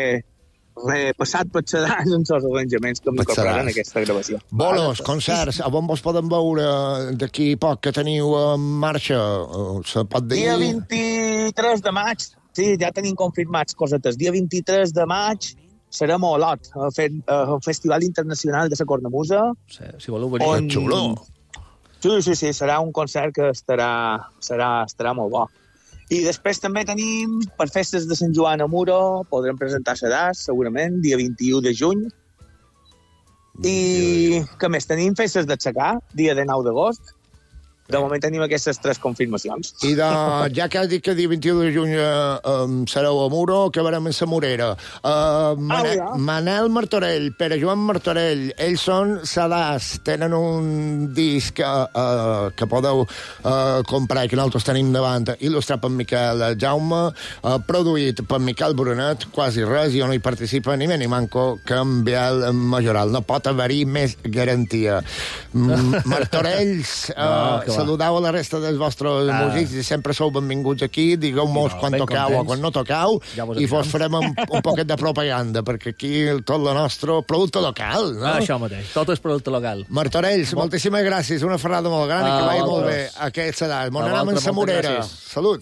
Speaker 10: repassat per sedans en els arranjaments que m'incorporaran en aquesta gravació.
Speaker 5: Bolos, concerts, a on vos poden veure d'aquí poc que teniu en marxa? Se pot dir...
Speaker 10: Dia vint-i-tres de maig, sí, ja tenim confirmats cosetes. Dia vint-i-tres de maig serem a Olot, a un Festival Internacional de la Cornamusa.
Speaker 9: Sí, si voleu venir.
Speaker 5: On... Xulo!
Speaker 10: Sí, sí, sí, serà un concert que estarà, serà, estarà molt bo. I després també tenim, per festes de Sant Joan a Muro, podrem presentar sedars, segurament, dia vint-i-u de juny. I què més? Tenim festes d'Aixecar, dia de nou d'agost. De moment tenim aquestes tres confirmacions.
Speaker 5: I de, ja que has dit que dia vint-i-u de juny eh, um, sereu a Muro, que veurem en sa Morera. Uh, Manel, ah, Manel Martorell, Pere Joan Martorell, ells són sedars, tenen un disc uh, uh, que podeu uh, comprar, que nosaltres tenim davant, il·lustrat per Miquel Jaume, uh, produït per Miquel Brunet, quasi res, i on hi participa ni més ni manco que en Biel Majoral. No pot haver-hi més garantia. Mm, Martorells... Uh, no, saludeu a la resta dels vostres ah. músics i sempre sou benvinguts aquí, digueu-mos no, quan toqueu contents. O quan no toqueu ja i vos farem un, un poquet de propaganda, perquè aquí tot el nostre producte local, no?
Speaker 9: Ah, això mateix, tot és producte local.
Speaker 5: Martorells, Mol... moltíssimes gràcies, una ferrada molt gran ah, i que vagi molt bé aquesta edat. Mon anem en sa Morera. Salut.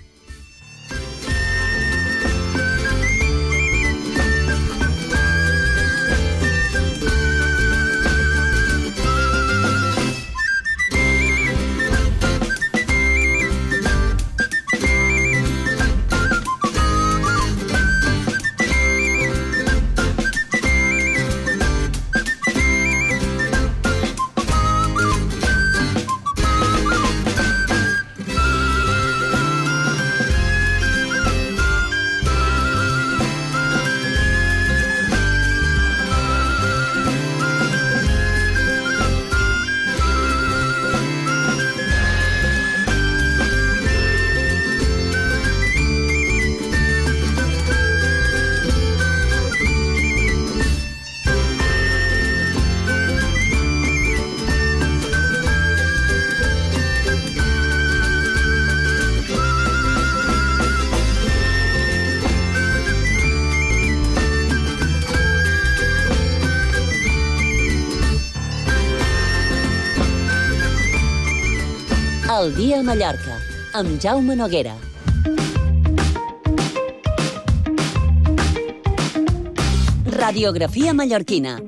Speaker 4: El dia a Mallorca, amb Jaume Noguera. Radiografia mallorquina.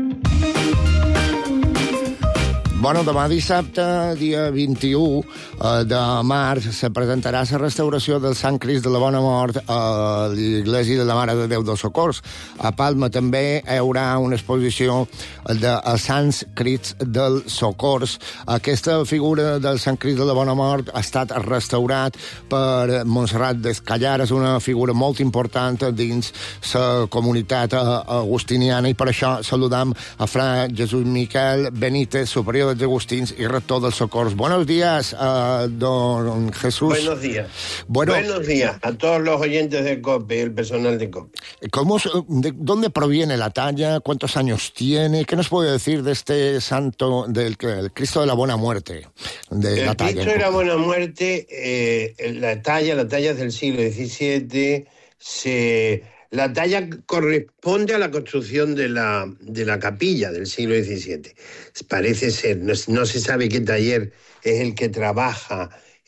Speaker 5: Bueno, demà dissabte, dia vint-i-u de març, se presentarà la restauració del Sant Crist de la Bona Mort a l'Església de la Mare de Déu dels Socors. A Palma també hi haurà una exposició de Sants Crists del Socors. Aquesta figura del Sant Crist de la Bona Mort ha estat restaurat per Montserrat Descallar. És una figura molt important dins la comunitat agustiniana i per això saludam a Fra Jesús Miquel Benítez, superior dels Agustins y rector del Socors. Buenos días, uh, don Jesús.
Speaker 12: Buenos días. Bueno, Buenos días a todos los oyentes de COPE y el personal de COPE.
Speaker 5: ¿Cómo, de, ¿Dónde proviene la talla? ¿Cuántos años tiene? ¿Qué nos puede decir de este santo, del el Cristo de la Buena Muerte? De
Speaker 12: el
Speaker 5: la talla,
Speaker 12: Cristo de la Buena Muerte, eh, la talla, la talla es del siglo diecisiete, se... La talla corresponde a la construcción de la, de la capilla del siglo diecisiete. Parece ser, no, no se sabe qué taller es el que trabaja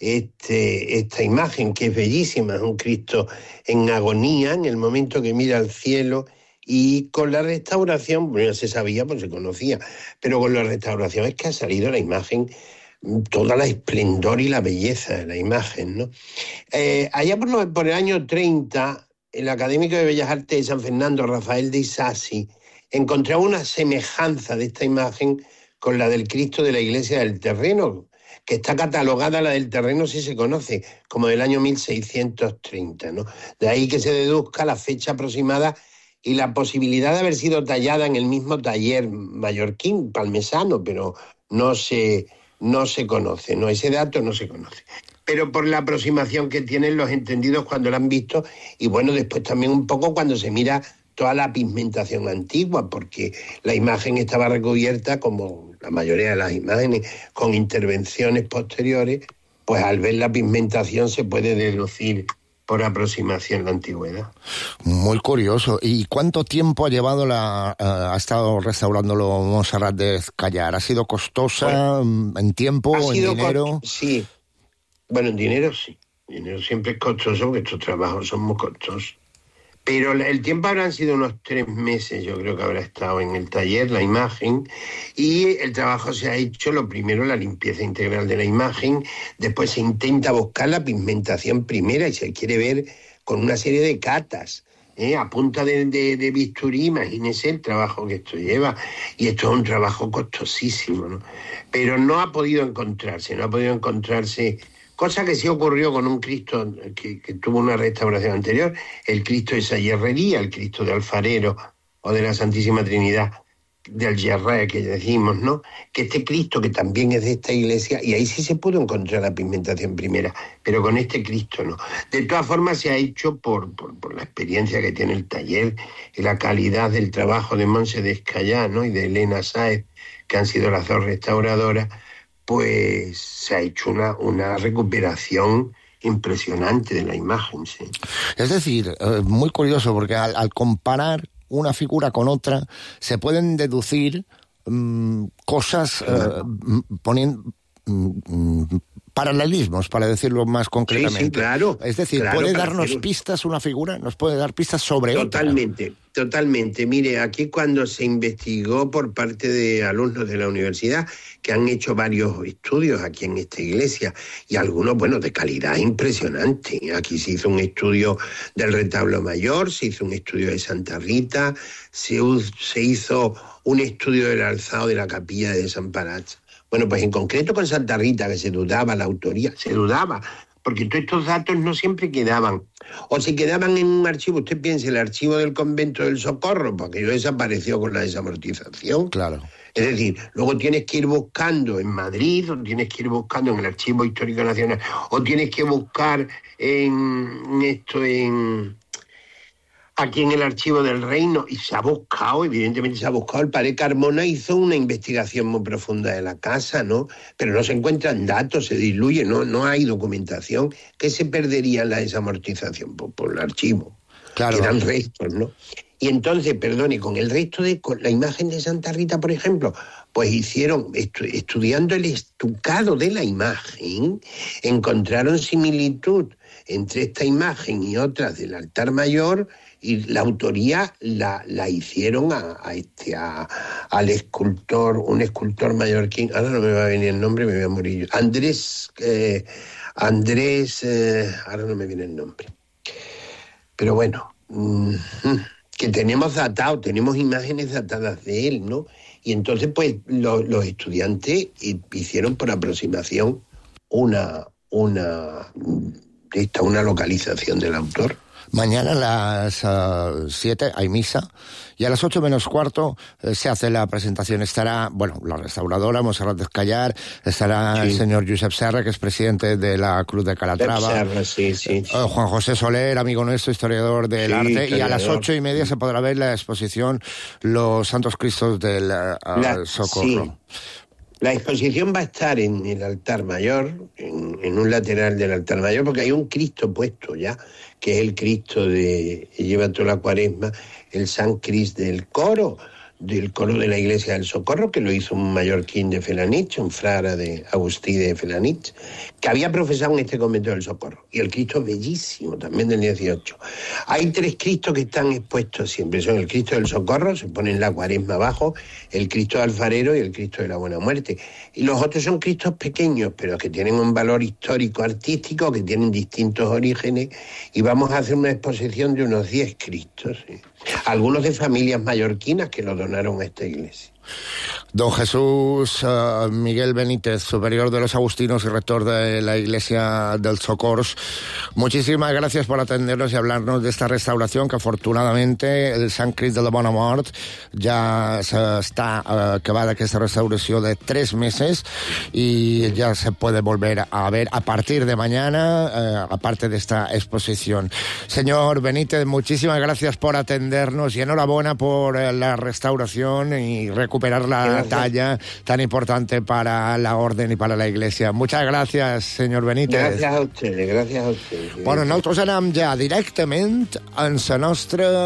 Speaker 12: este, esta imagen, que es bellísima, es un Cristo en agonía, en el momento que mira al cielo, y con la restauración, bueno, ya se sabía, pues se conocía, pero con la restauración es que ha salido la imagen, toda la esplendor y la belleza de la imagen, ¿no? Eh, allá por, lo, por el año treinta... el académico de Bellas Artes de San Fernando, Rafael de Isasi, encontraba una semejanza de esta imagen con la del Cristo de la Iglesia del Terreno, que está catalogada, la del Terreno si se conoce, como del año mil seiscientos treinta, ¿no? De ahí que se deduzca la fecha aproximada y la posibilidad de haber sido tallada en el mismo taller mallorquín, palmesano, pero no se, no se conoce, ¿no? Ese dato no se conoce. Pero por la aproximación que tienen los entendidos cuando la han visto, y bueno, después también un poco cuando se mira toda la pigmentación antigua, porque la imagen estaba recubierta, como la mayoría de las imágenes, con intervenciones posteriores, pues al ver la pigmentación se puede deducir por aproximación la antigüedad.
Speaker 5: Muy curioso. ¿Y cuánto tiempo ha llevado la, uh, ha estado restaurándolo Montserrat Descallar? ¿Ha sido costosa bueno, en tiempo, en dinero?
Speaker 12: Sí. Bueno, en dinero sí. Dinero siempre es costoso porque estos trabajos son muy costosos. Pero el tiempo habrán sido unos tres meses, yo creo que habrá estado en el taller, la imagen, y el trabajo se ha hecho, lo primero, la limpieza integral de la imagen, después se intenta buscar la pigmentación primera y se quiere ver con una serie de catas, ¿eh? A punta de, de, de bisturí, imagínese el trabajo que esto lleva, y esto es un trabajo costosísimo, ¿no? Pero no ha podido encontrarse, no ha podido encontrarse... Cosa que sí ocurrió con un Cristo que, que tuvo una restauración anterior, el Cristo de Sayerrería, el Cristo de Alfarero o de la Santísima Trinidad del Yerre, que decimos, ¿no? Que este Cristo, que también es de esta iglesia, y ahí sí se pudo encontrar la pigmentación primera, pero con este Cristo no. De todas formas se ha hecho por, por, por la experiencia que tiene el taller y la calidad del trabajo de Montse Descallar, ¿no? Y de Elena Sáez, que han sido las dos restauradoras, pues se ha hecho una, una recuperación impresionante de la imagen, sí.
Speaker 5: Es decir, eh, muy curioso, porque al, al comparar una figura con otra, se pueden deducir mmm, cosas,
Speaker 12: Claro.
Speaker 5: eh, poniendo... Mm, paralelismos, para decirlo más concretamente.
Speaker 12: Sí, sí, claro.
Speaker 5: Es decir,
Speaker 12: Claro,
Speaker 5: ¿puede
Speaker 12: para
Speaker 5: darnos
Speaker 12: hacer un-
Speaker 5: pistas una figura? ¿Nos puede dar pistas sobre
Speaker 12: Totalmente,
Speaker 5: otra?
Speaker 12: totalmente. Mire, aquí cuando se investigó por parte de alumnos de la universidad, que han hecho varios estudios aquí en esta iglesia, y algunos, bueno, de calidad impresionante. Aquí se hizo un estudio del retablo mayor, se hizo un estudio de Santa Rita, se, se hizo un estudio del alzado de la capilla de San Paraz. Bueno, pues en concreto con Santa Rita, que se dudaba la autoría, se dudaba, porque todos estos datos no siempre quedaban. O se quedaban en un archivo, usted piense, el archivo del convento del Socorro, porque yo desapareció con la desamortización.
Speaker 5: Claro.
Speaker 12: Es decir, luego tienes que ir buscando en Madrid, o tienes que ir buscando en el Archivo Histórico Nacional, o tienes que buscar en esto en... aquí en el Archivo del Reino, y se ha buscado, evidentemente se ha buscado, el padre Carmona hizo una investigación muy profunda de la casa, ¿no? Pero no se encuentran datos, se diluye, no, no hay documentación. ¿Qué se perdería en la desamortización? Por, por el archivo.
Speaker 5: Claro.
Speaker 12: Quedan restos, ¿no? Y entonces, perdone, con el resto de, con la imagen de Santa Rita, por ejemplo, pues hicieron, estu, estudiando el estucado de la imagen, encontraron similitud entre esta imagen y otras del altar mayor, y la autoría la, la hicieron a, a este a, al escultor, un escultor mallorquín, ahora no me va a venir el nombre, me voy a morir yo. Andrés, eh, Andrés, eh, ahora no me viene el nombre. Pero bueno, mmm, que tenemos datado, tenemos imágenes datadas de él, ¿no? Y entonces, pues, lo, los estudiantes hicieron por aproximación una, una, esta, una localización del autor.
Speaker 5: Mañana a las uh, siete hay misa y a las ocho menos cuarto eh, se hace la presentación. Estará, bueno, la restauradora Montserrat Descallar, estará sí. el señor Josep Serra, que es presidente de la Cruz de Calatrava.
Speaker 12: Serra, sí, sí, sí.
Speaker 5: Uh, Juan José Soler, amigo nuestro, historiador del
Speaker 12: sí,
Speaker 5: arte.
Speaker 12: historiador.
Speaker 5: Y a las ocho y media se podrá ver la exposición Los Santos Cristos del uh,
Speaker 12: la,
Speaker 5: Socorro.
Speaker 12: Sí. La exposición va a estar en el altar mayor, en, en un lateral del altar mayor, porque hay un Cristo puesto ya, que es el Cristo de lleva toda la cuaresma, el San Cris del coro, del coro de la Iglesia del Socorro, que lo hizo un mallorquín de Felanich, un frara de Agustí de Felanich, que había profesado en este convento del Socorro. Y el Cristo es bellísimo, también del dieciocho. Hay tres Cristos que están expuestos siempre. Son el Cristo del Socorro, se pone en la cuaresma abajo, el Cristo alfarero y el Cristo de la Buena Muerte. Y los otros son Cristos pequeños, pero que tienen un valor histórico-artístico, que tienen distintos orígenes. Y vamos a hacer una exposición de unos diez Cristos, ¿sí? Algunos de familias mallorquinas que lo donaron a esta iglesia.
Speaker 5: Don Jesús uh, Miguel Benítez, superior de los Agustinos y rector de la Iglesia del Socors, muchísimas gracias por atendernos y hablarnos de esta restauración que afortunadamente el Sant Crist de la Bona Mort ja està uh, acabada aquesta restauració de tres meses y ya se puede volver a ver a partir de mañana, uh, aparte de esta exposición. Señor Benítez, muchísimas gracias por atendernos y enhorabuena por uh, la restauración y recuperar la gracias. Talla tan importante para la orden y para la Iglesia. Muchas gracias, señor Benítez.
Speaker 12: Gracias a ustedes, gracias a ustedes.
Speaker 5: Bueno, nosaltres anem ja directament en la nostra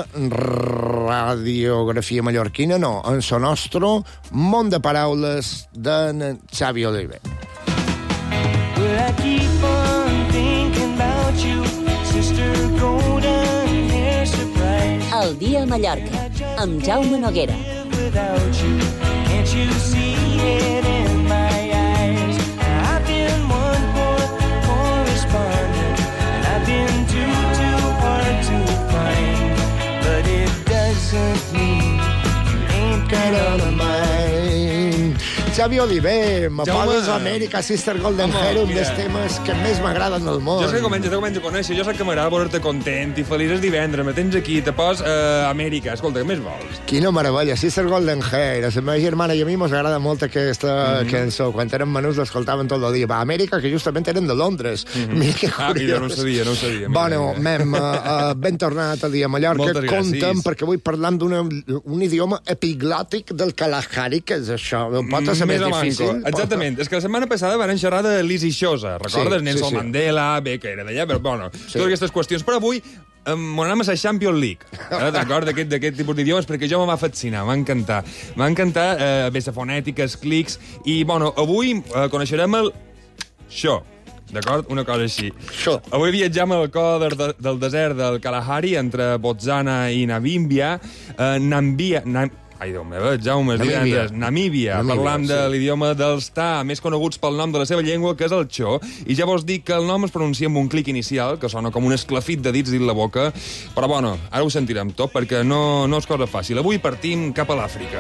Speaker 5: radiografia mallorquina, no, en el nostre món de paraules d'en Xavi Oliver. Well, I keep on thinking about you, sister golden hair surprise.
Speaker 4: El dia a Mallorca, amb Jaume Noguera.
Speaker 13: Without you, can't you see it in my eyes? I've been one poor correspondent, and I've been too, too hard to find. But it doesn't mean you ain't got on my mind.
Speaker 5: Xavi Oliver, M'Apollos Amèrica, Sister Golden Hair, un dels temes que més m'agraden del món.
Speaker 14: Jo sé que començo, te començo a conèixer, jo sé que m'agrada veure-te content i feliç el divendres, me tens aquí, te pos uh, Amèrica, escolta, què més vols?
Speaker 5: Quina meravella, Sister Golden Hair, a la meva germana i a mi mos agrada molt aquesta mm -hmm. cançó, quan érem menús l'escoltaven tot el dia. Va, Amèrica, que justament eren de Londres. Mm -hmm. Mira que curiós. Ah, mira,
Speaker 14: no ho sabia, no ho sabia.
Speaker 5: Bueno, mem, uh, uh, ben tornat a dia a Mallorca, contem, perquè avui parlam d'un idioma epiglòtic del Kalahari, que és això, pot ser més
Speaker 14: o
Speaker 5: difícil.
Speaker 14: manco. Exactament. És que la setmana passada van xerrar de Lizzy Xosa. Recordes?
Speaker 5: Sí,
Speaker 14: Nelson
Speaker 5: sí, sí.
Speaker 14: Mandela, bé, que era d'allà, però bueno, sí. Totes aquestes qüestions. Però avui m'ho anem a la Champions League, eh, d'acord, d'aquest, d'aquest tipus d'idiomes, perquè jo me va fascinar, m'ha encantar. M'ha encantar, eh, bé, la fonètica, els clics, i, bueno, avui eh, coneixerem el... Això. D'acord? Una cosa així.
Speaker 5: Això.
Speaker 14: Avui viatjam al cor del, del desert del Kalahari, entre Botswana i Namíbia. Eh, Nambia... Nam... Ai, Déu meu, Jaume, Namíbia. Namíbia. Namíbia, parlam sí. de l'idioma dels Ta, més coneguts pel nom de la seva llengua, que és el Cho, i ja vols dir que el nom es pronuncia amb un clic inicial, que sona com un esclafit de dits dins la boca, però, bueno, ara ho sentirem tot, perquè no, no és cosa fàcil. Avui partim cap a l'Àfrica.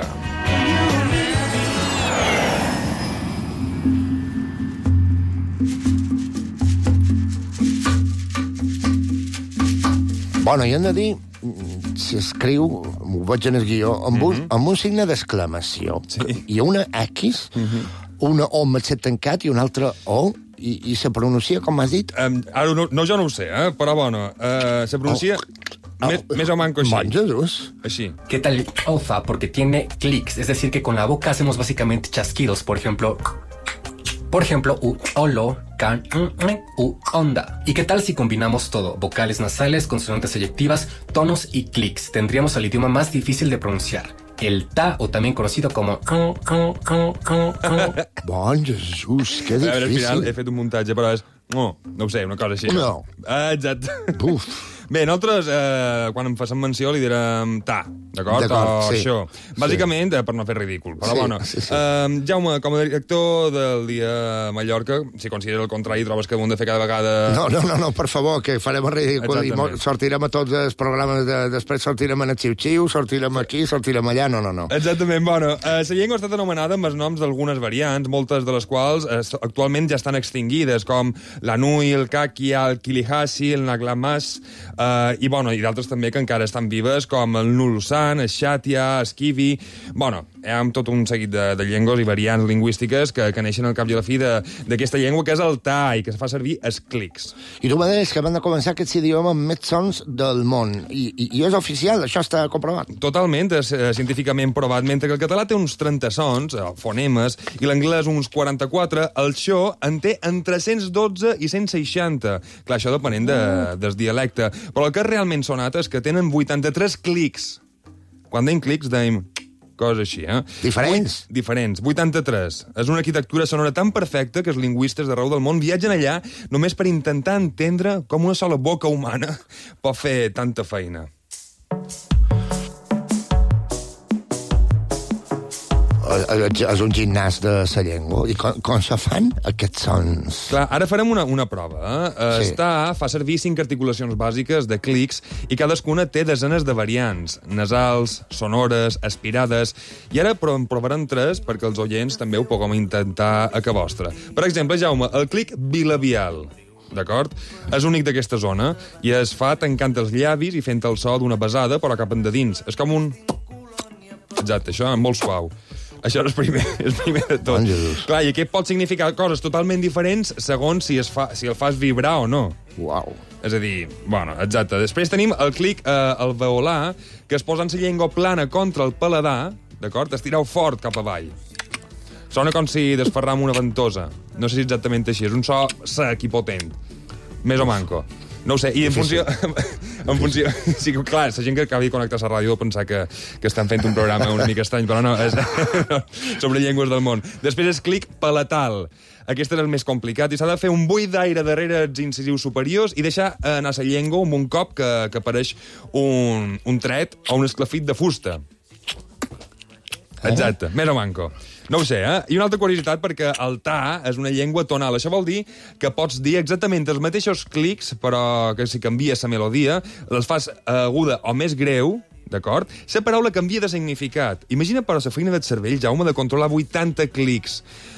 Speaker 5: Bueno, i hem de dir, s'escriu, m'ho veig en el guió, amb, un, mm-hmm. amb un signe d'exclamació. Sí. Hi ha una X, mm-hmm. una O amb accent tancat i una altra O, i, i se pronuncia, com m'has dit?
Speaker 14: Um, ara no, no, jo no ho sé, eh? Però, bueno, uh, se pronuncia oh. més, oh. més o manco així.
Speaker 5: Bon Jesús.
Speaker 14: Així.
Speaker 15: ¿Qué tal alfa? Porque tiene clics, es decir, que con la boca hacemos básicamente chasquidos, por ejemplo... Por ejemplo, u, olo, can, u, onda. ¿Y qué tal si combinamos todo? Vocales nasales, consonantes eyectivas, tonos y clics. Tendríamos el idioma más difícil de pronunciar. El ta, o también conocido como...
Speaker 5: Bon Jesús, que difícil.
Speaker 14: A veure, al final he fet un muntatge, però és... No, no ho sé, una cosa així.
Speaker 5: No.
Speaker 14: Ah, exacte.
Speaker 5: Buf.
Speaker 14: Bé, nosaltres, eh, quan em facin menció, li direm ta, d'acord?
Speaker 5: D'acord,
Speaker 14: o
Speaker 5: sí.
Speaker 14: això. Bàsicament, sí. per no fer ridícul. Però,
Speaker 5: sí,
Speaker 14: bueno,
Speaker 5: sí, sí.
Speaker 14: Eh, Jaume, com a director del Dia Mallorca, si consideres el contrari, trobes que ho hem de fer cada vegada...
Speaker 5: No, no, no, no per favor, que farem el ridícul i sortirem a tots els programes, de, després sortirem en el xiu-xiu, sortirem aquí, sortirem allà, no, no, no.
Speaker 14: Exactament, bueno, eh, la llengua ha estat anomenada amb els noms d'algunes variants, moltes de les quals eh, actualment ja estan extinguides, com l'Anui, el Kakia, el Kilihasi, el Naglamas, eh, i, bueno, i d'altres també que encara estan vives, com el Nulusan, el Shatia, el Skivi... Bueno, hi ha tot un seguit de, de llengües i variants lingüístiques que, que neixen al cap i a la fi d'aquesta llengua, que és el Ta, i que es fa servir els clics.
Speaker 5: I tu me deies que van de començar aquest idioma amb més sons del món. I, i, i és oficial, això està comprovat?
Speaker 14: Totalment, és eh, científicament provat. Mentre que el català té uns trenta sons, eh, fonemes, i l'anglès uns quaranta-quatre, el xo en té entre cent dotze i cent seixanta. Clar, això depenent de, del dialecte. Però el que és realment sonat és que tenen vuitanta-tres clics. Quan deim clics, deim coses així, eh?
Speaker 5: Diferents?
Speaker 14: Vuit, diferents, vuitanta-tres. És una arquitectura sonora tan perfecta que els lingüistes d'arreu del món viatgen allà només per intentar entendre com una sola boca humana pot fer tanta feina.
Speaker 5: És un gimnàs de la llengua. I com, com se fan aquests sons?
Speaker 14: Clar, ara farem una, una prova. Eh? Sí. Està, fa servir cinc articulacions bàsiques de clics i cadascuna té desenes de variants. Nasals, sonores, aspirades... I ara en provarem tres perquè els oients també ho puguem intentar a que vostra. Per exemple, Jaume, el clic bilabial. D'acord? És únic d'aquesta zona i es fa tancant els llavis i fent el so d'una besada, però cap endins. És com un... Exacte, això, molt suau. Això és el primer, el primer de tot. Clar, i aquest pot significar coses totalment diferents segons si, es fa, si el fas vibrar o no.
Speaker 5: Uau.
Speaker 14: És a dir, bueno, exacte. Després tenim el clic eh, alveolar, que es posa en la llengua plana contra el paladar, d'acord? Estireu fort cap avall. Sona com si desferram una ventosa. No sé si exactament així. És un so sec i potent. Més o manco. No ho sé, i en funció... en funció sí, clar, la gent que acabi de connectar a la ràdio deu pensar que, que estan fent un programa una mica estrany, però no, és sobre llengües del món. Després és clic palatal. Aquest és el més complicat i s'ha de fer un buit d'aire darrere els incisius superiors i deixar anar la llengua amb un cop que, que apareix un, un tret o un esclafit de fusta. Exacte, més o manco. No ho sé, eh? I una altra curiositat, perquè el ta és una llengua tonal. Això vol dir que pots dir exactament els mateixos clics, però que si canvies la melodia, les fas aguda o més greu, d'acord? La paraula canvia de significat. Imagina, però, la feina del cervell, Jaume, de controlar vuitanta clics.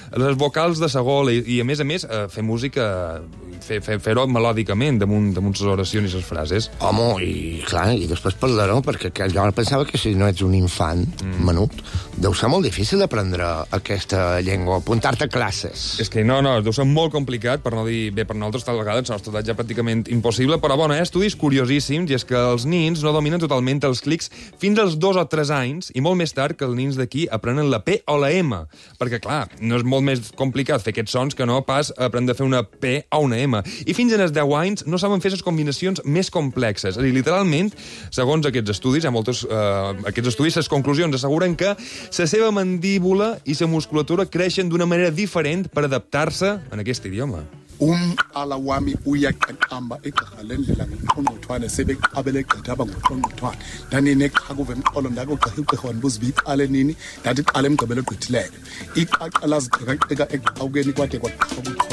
Speaker 14: les vocals de segola, i, i a més a més, eh, fer música, fer, fer, fer-ho melòdicament damunt, damunt les oracions i les frases.
Speaker 5: Home, i clar, i després parlarem, perquè que jo pensava que si no ets un infant mm. menut, deu ser molt difícil aprendre aquesta llengua, apuntar-te a classes.
Speaker 14: És que no, no, deu ser molt complicat, per no dir, bé, per nosaltres tal vegada ens ha estat ja pràcticament impossible, però bueno, hi ha estudis curiosíssims, i és que els nins no dominen totalment els clics fins als dos o tres anys, i molt més tard que els nins d'aquí aprenen la P o la M, perquè clar, no és molt més complicat fer aquests sons que no pas aprendre a fer una P o una M. I fins als deu anys no saben fer les combinacions més complexes. És a dir, literalment, segons aquests estudis, hi ha moltes, eh, aquests estudis, les conclusions asseguren que la seva mandíbula i la musculatura creixen d'una manera diferent per adaptar-se en aquest idioma.
Speaker 16: Umqala wami uyaqaqamba igqirha lendlela ngoqongqothwane sebeqabele gqitha abangoqongqothwane ndanineqhakuve emqolo ndakugqirha ugqirha wandibuza uba iqale nini ndathi iqale emgqibelo gqithileyo iqaqa laziqika eqawukeni kwade kwaqhaqha.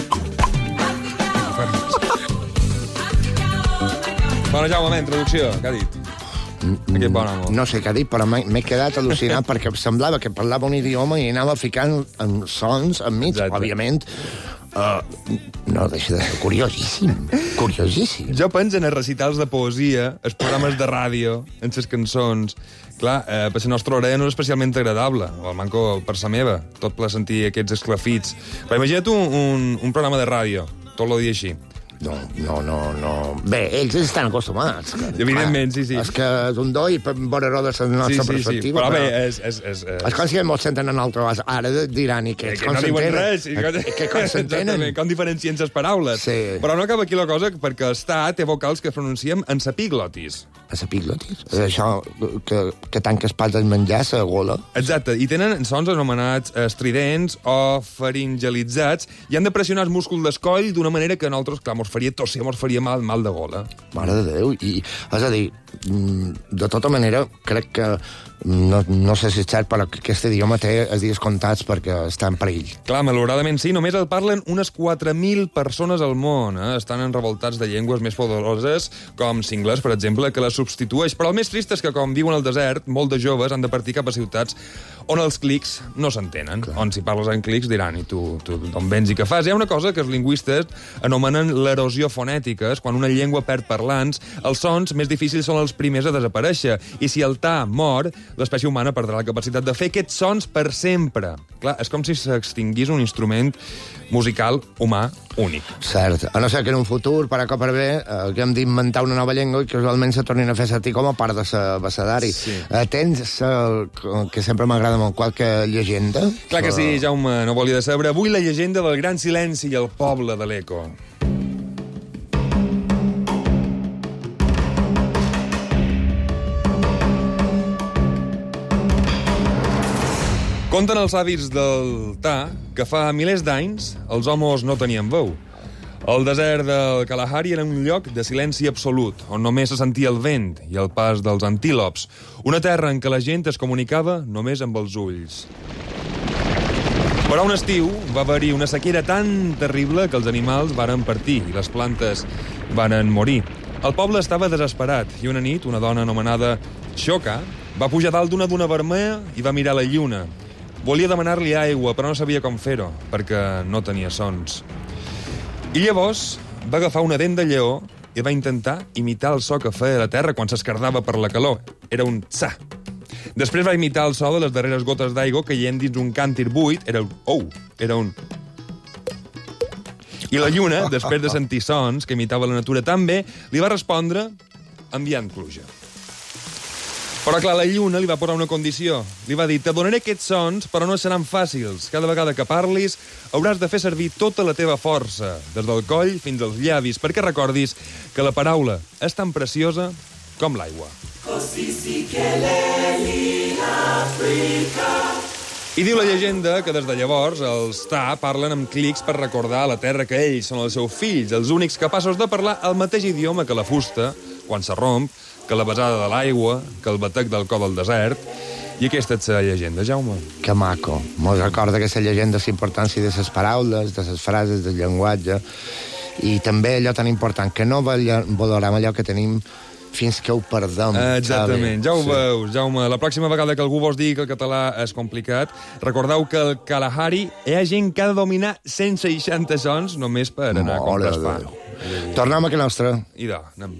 Speaker 14: Bueno, Jaume, introducció, què ha dit? Aquest bon amor.
Speaker 5: No sé què ha dit, però m'he quedat al·lucinat perquè semblava que parlava un idioma i anava ficant en sons enmig, òbviament. Uh, no, deixa de ser curiosíssim. Curiosíssim.
Speaker 14: Jo penso en els recitals de poesia, els programes de ràdio, en les cançons. Clar, eh, per la nostra orella no és especialment agradable, o el manco per sa meva, tot ple sentir aquests esclafits. Però imagina't un, un, un programa de ràdio, tot el dia així.
Speaker 5: No, no, no, no. Bé, ells estan acostumats. Que,
Speaker 14: evidentment, clar, sí, sí.
Speaker 5: És que és un do i per veure de la nostra
Speaker 14: sí, sí,
Speaker 5: perspectiva.
Speaker 14: Sí, però, però bé, és... És, és, és...
Speaker 5: és com si ens senten en altre base. Ara diran, i què?
Speaker 14: Que no diuen res. I
Speaker 5: que, que com s'entenen?
Speaker 14: Com diferencien les paraules.
Speaker 5: Sí.
Speaker 14: Però no acaba aquí la cosa, perquè l'Estat té vocals que pronunciem en sapiglotis.
Speaker 5: En sapiglotis? És això que, que tant que es pas el menjar, la gola?
Speaker 14: Exacte, i tenen sons anomenats estridents o faringelitzats i han de pressionar el múscul d'escoll d'una manera que a nosaltres, clar, mos faria tosser, mos faria mal, mal de gola.
Speaker 5: Mare de Déu. I, és a dir, de tota manera, crec que no, no sé si és cert, però que aquest idioma té els dies comptats perquè està en perill.
Speaker 14: Clar, malauradament sí, només el parlen unes quatre mil persones al món. Eh? Estan enrevoltats de llengües més poderoses, com l'anglès, per exemple, que la substitueix. Però el més trist és que, com viuen al desert, molt de joves han de partir cap a ciutats on els clics no s'entenen. On si parles en clics diran, i tu, tu d'on vens i què fas? Hi ha una cosa que els lingüistes anomenen l'erosió fonètica, és quan una llengua perd parlants, els sons més difícils són els primers a desaparèixer. I si el ta mor, l'espècie humana perdrà la capacitat de fer aquests sons per sempre. Clar, és com si s'extinguís un instrument musical humà únic.
Speaker 5: Cert. A no ser que en un futur, per a cop per bé, eh, haguem d'inventar una nova llengua i que usualment se tornin a fer sentir com a part de l'abecedari. Sí. Eh, tens, eh, que sempre m'agrada molt, qualque llegenda?
Speaker 14: Clar que sí, Jaume, no volia de saber. Avui la llegenda del gran silenci i el poble de l'eco. Conten els avis del Ta que fa milers d'anys els homes no tenien veu. El desert del Kalahari era un lloc de silenci absolut, on només se sentia el vent i el pas dels antílops. Una terra en què la gent es comunicava només amb els ulls. Però un estiu va haver-hi una sequera tan terrible que els animals varen partir i les plantes varen morir. El poble estava desesperat i una nit una dona anomenada Xoca va pujar dalt d'una duna vermella i va mirar la lluna. Volia demanar-li aigua, però no sabia com fer-ho, perquè no tenia sons. I llavors va agafar una dent de lleó i va intentar imitar el so que feia la terra quan s'escardava per la calor. Era un tsa. Després va imitar el so de les darreres gotes d'aigua caient dins un càntir buit. Era un ou. Era un... I la lluna, després de sentir sons que imitava la natura tan bé, li va respondre enviant pluja. Però, clar, la lluna li va posar una condició. Li va dir, te donaré aquests sons, però no seran fàcils. Cada vegada que parlis, hauràs de fer servir tota la teva força, des del coll fins als llavis, perquè recordis que la paraula és tan preciosa com l'aigua. I diu la llegenda que des de llavors els Ta parlen amb clics per recordar a la terra que ells són els seus fills, els únics capaços de parlar el mateix idioma que la fusta, quan se romp, que la besada de l'aigua, que el batec del cor del desert. I aquesta és la llegenda, Jaume.
Speaker 5: Que maco. M'ho recorda aquesta llegenda la importància de les paraules, de les frases, del llenguatge, i també allò tan important, que no valorem allò que tenim fins que ho perdem.
Speaker 14: Exactament,
Speaker 5: Xavi.
Speaker 14: ja ho
Speaker 5: Sí.
Speaker 14: veus, Jaume. La pròxima vegada que algú vos digui que el català és complicat, recordeu que el Kalahari hi ha gent que ha de dominar cent seixanta sons només per anar a comprar
Speaker 5: Mare
Speaker 14: pa.
Speaker 5: de Déu. Tornem a que nostra.
Speaker 14: Idò, anem.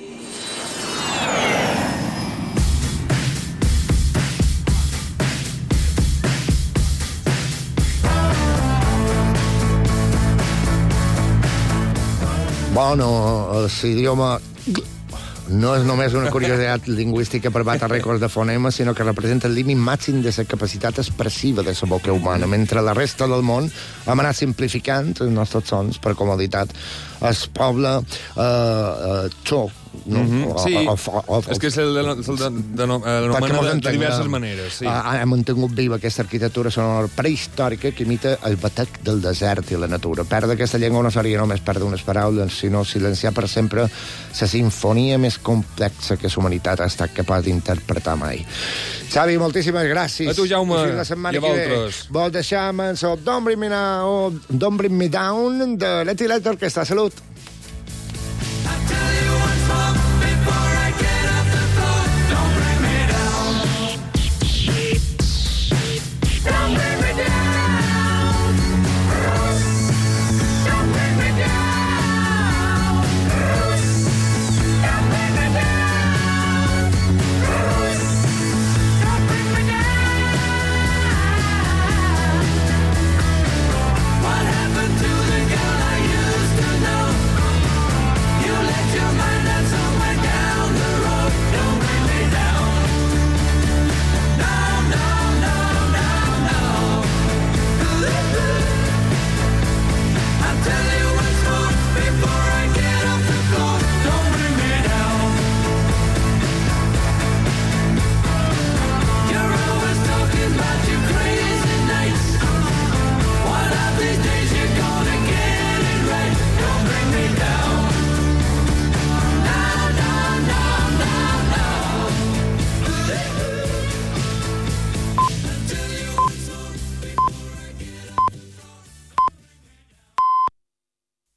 Speaker 5: Bueno, l'idioma no és només una curiositat lingüística per batre rècords de fonemes, sinó que representa el límit màxim de la capacitat expressiva de la boca humana, mentre la resta del món hem anat simplificant els nostres sons per comoditat. El poble eh, eh, xoc, no?
Speaker 14: Mm -hmm.
Speaker 5: O-
Speaker 14: Sí,
Speaker 5: o- o- o-
Speaker 14: és que se'l de, se l'anomena de, de diverses maneres. Sí.
Speaker 5: Ah, hem mantingut viva aquesta arquitectura sonora prehistòrica que imita el batec del desert i la natura. Perdre aquesta llengua no seria només perdre unes paraules, sinó silenciar per sempre la sinfonia més complexa que la humanitat ha estat capaç d'interpretar mai. Xavi, moltíssimes gràcies.
Speaker 14: A tu, Jaume,
Speaker 5: Fins la setmana
Speaker 14: i a
Speaker 5: que ve.
Speaker 14: vosaltres.
Speaker 5: Vols deixar-me el Don't Bring Me Down, Don't Bring Me Down de l'Eti Orquestra. Salut.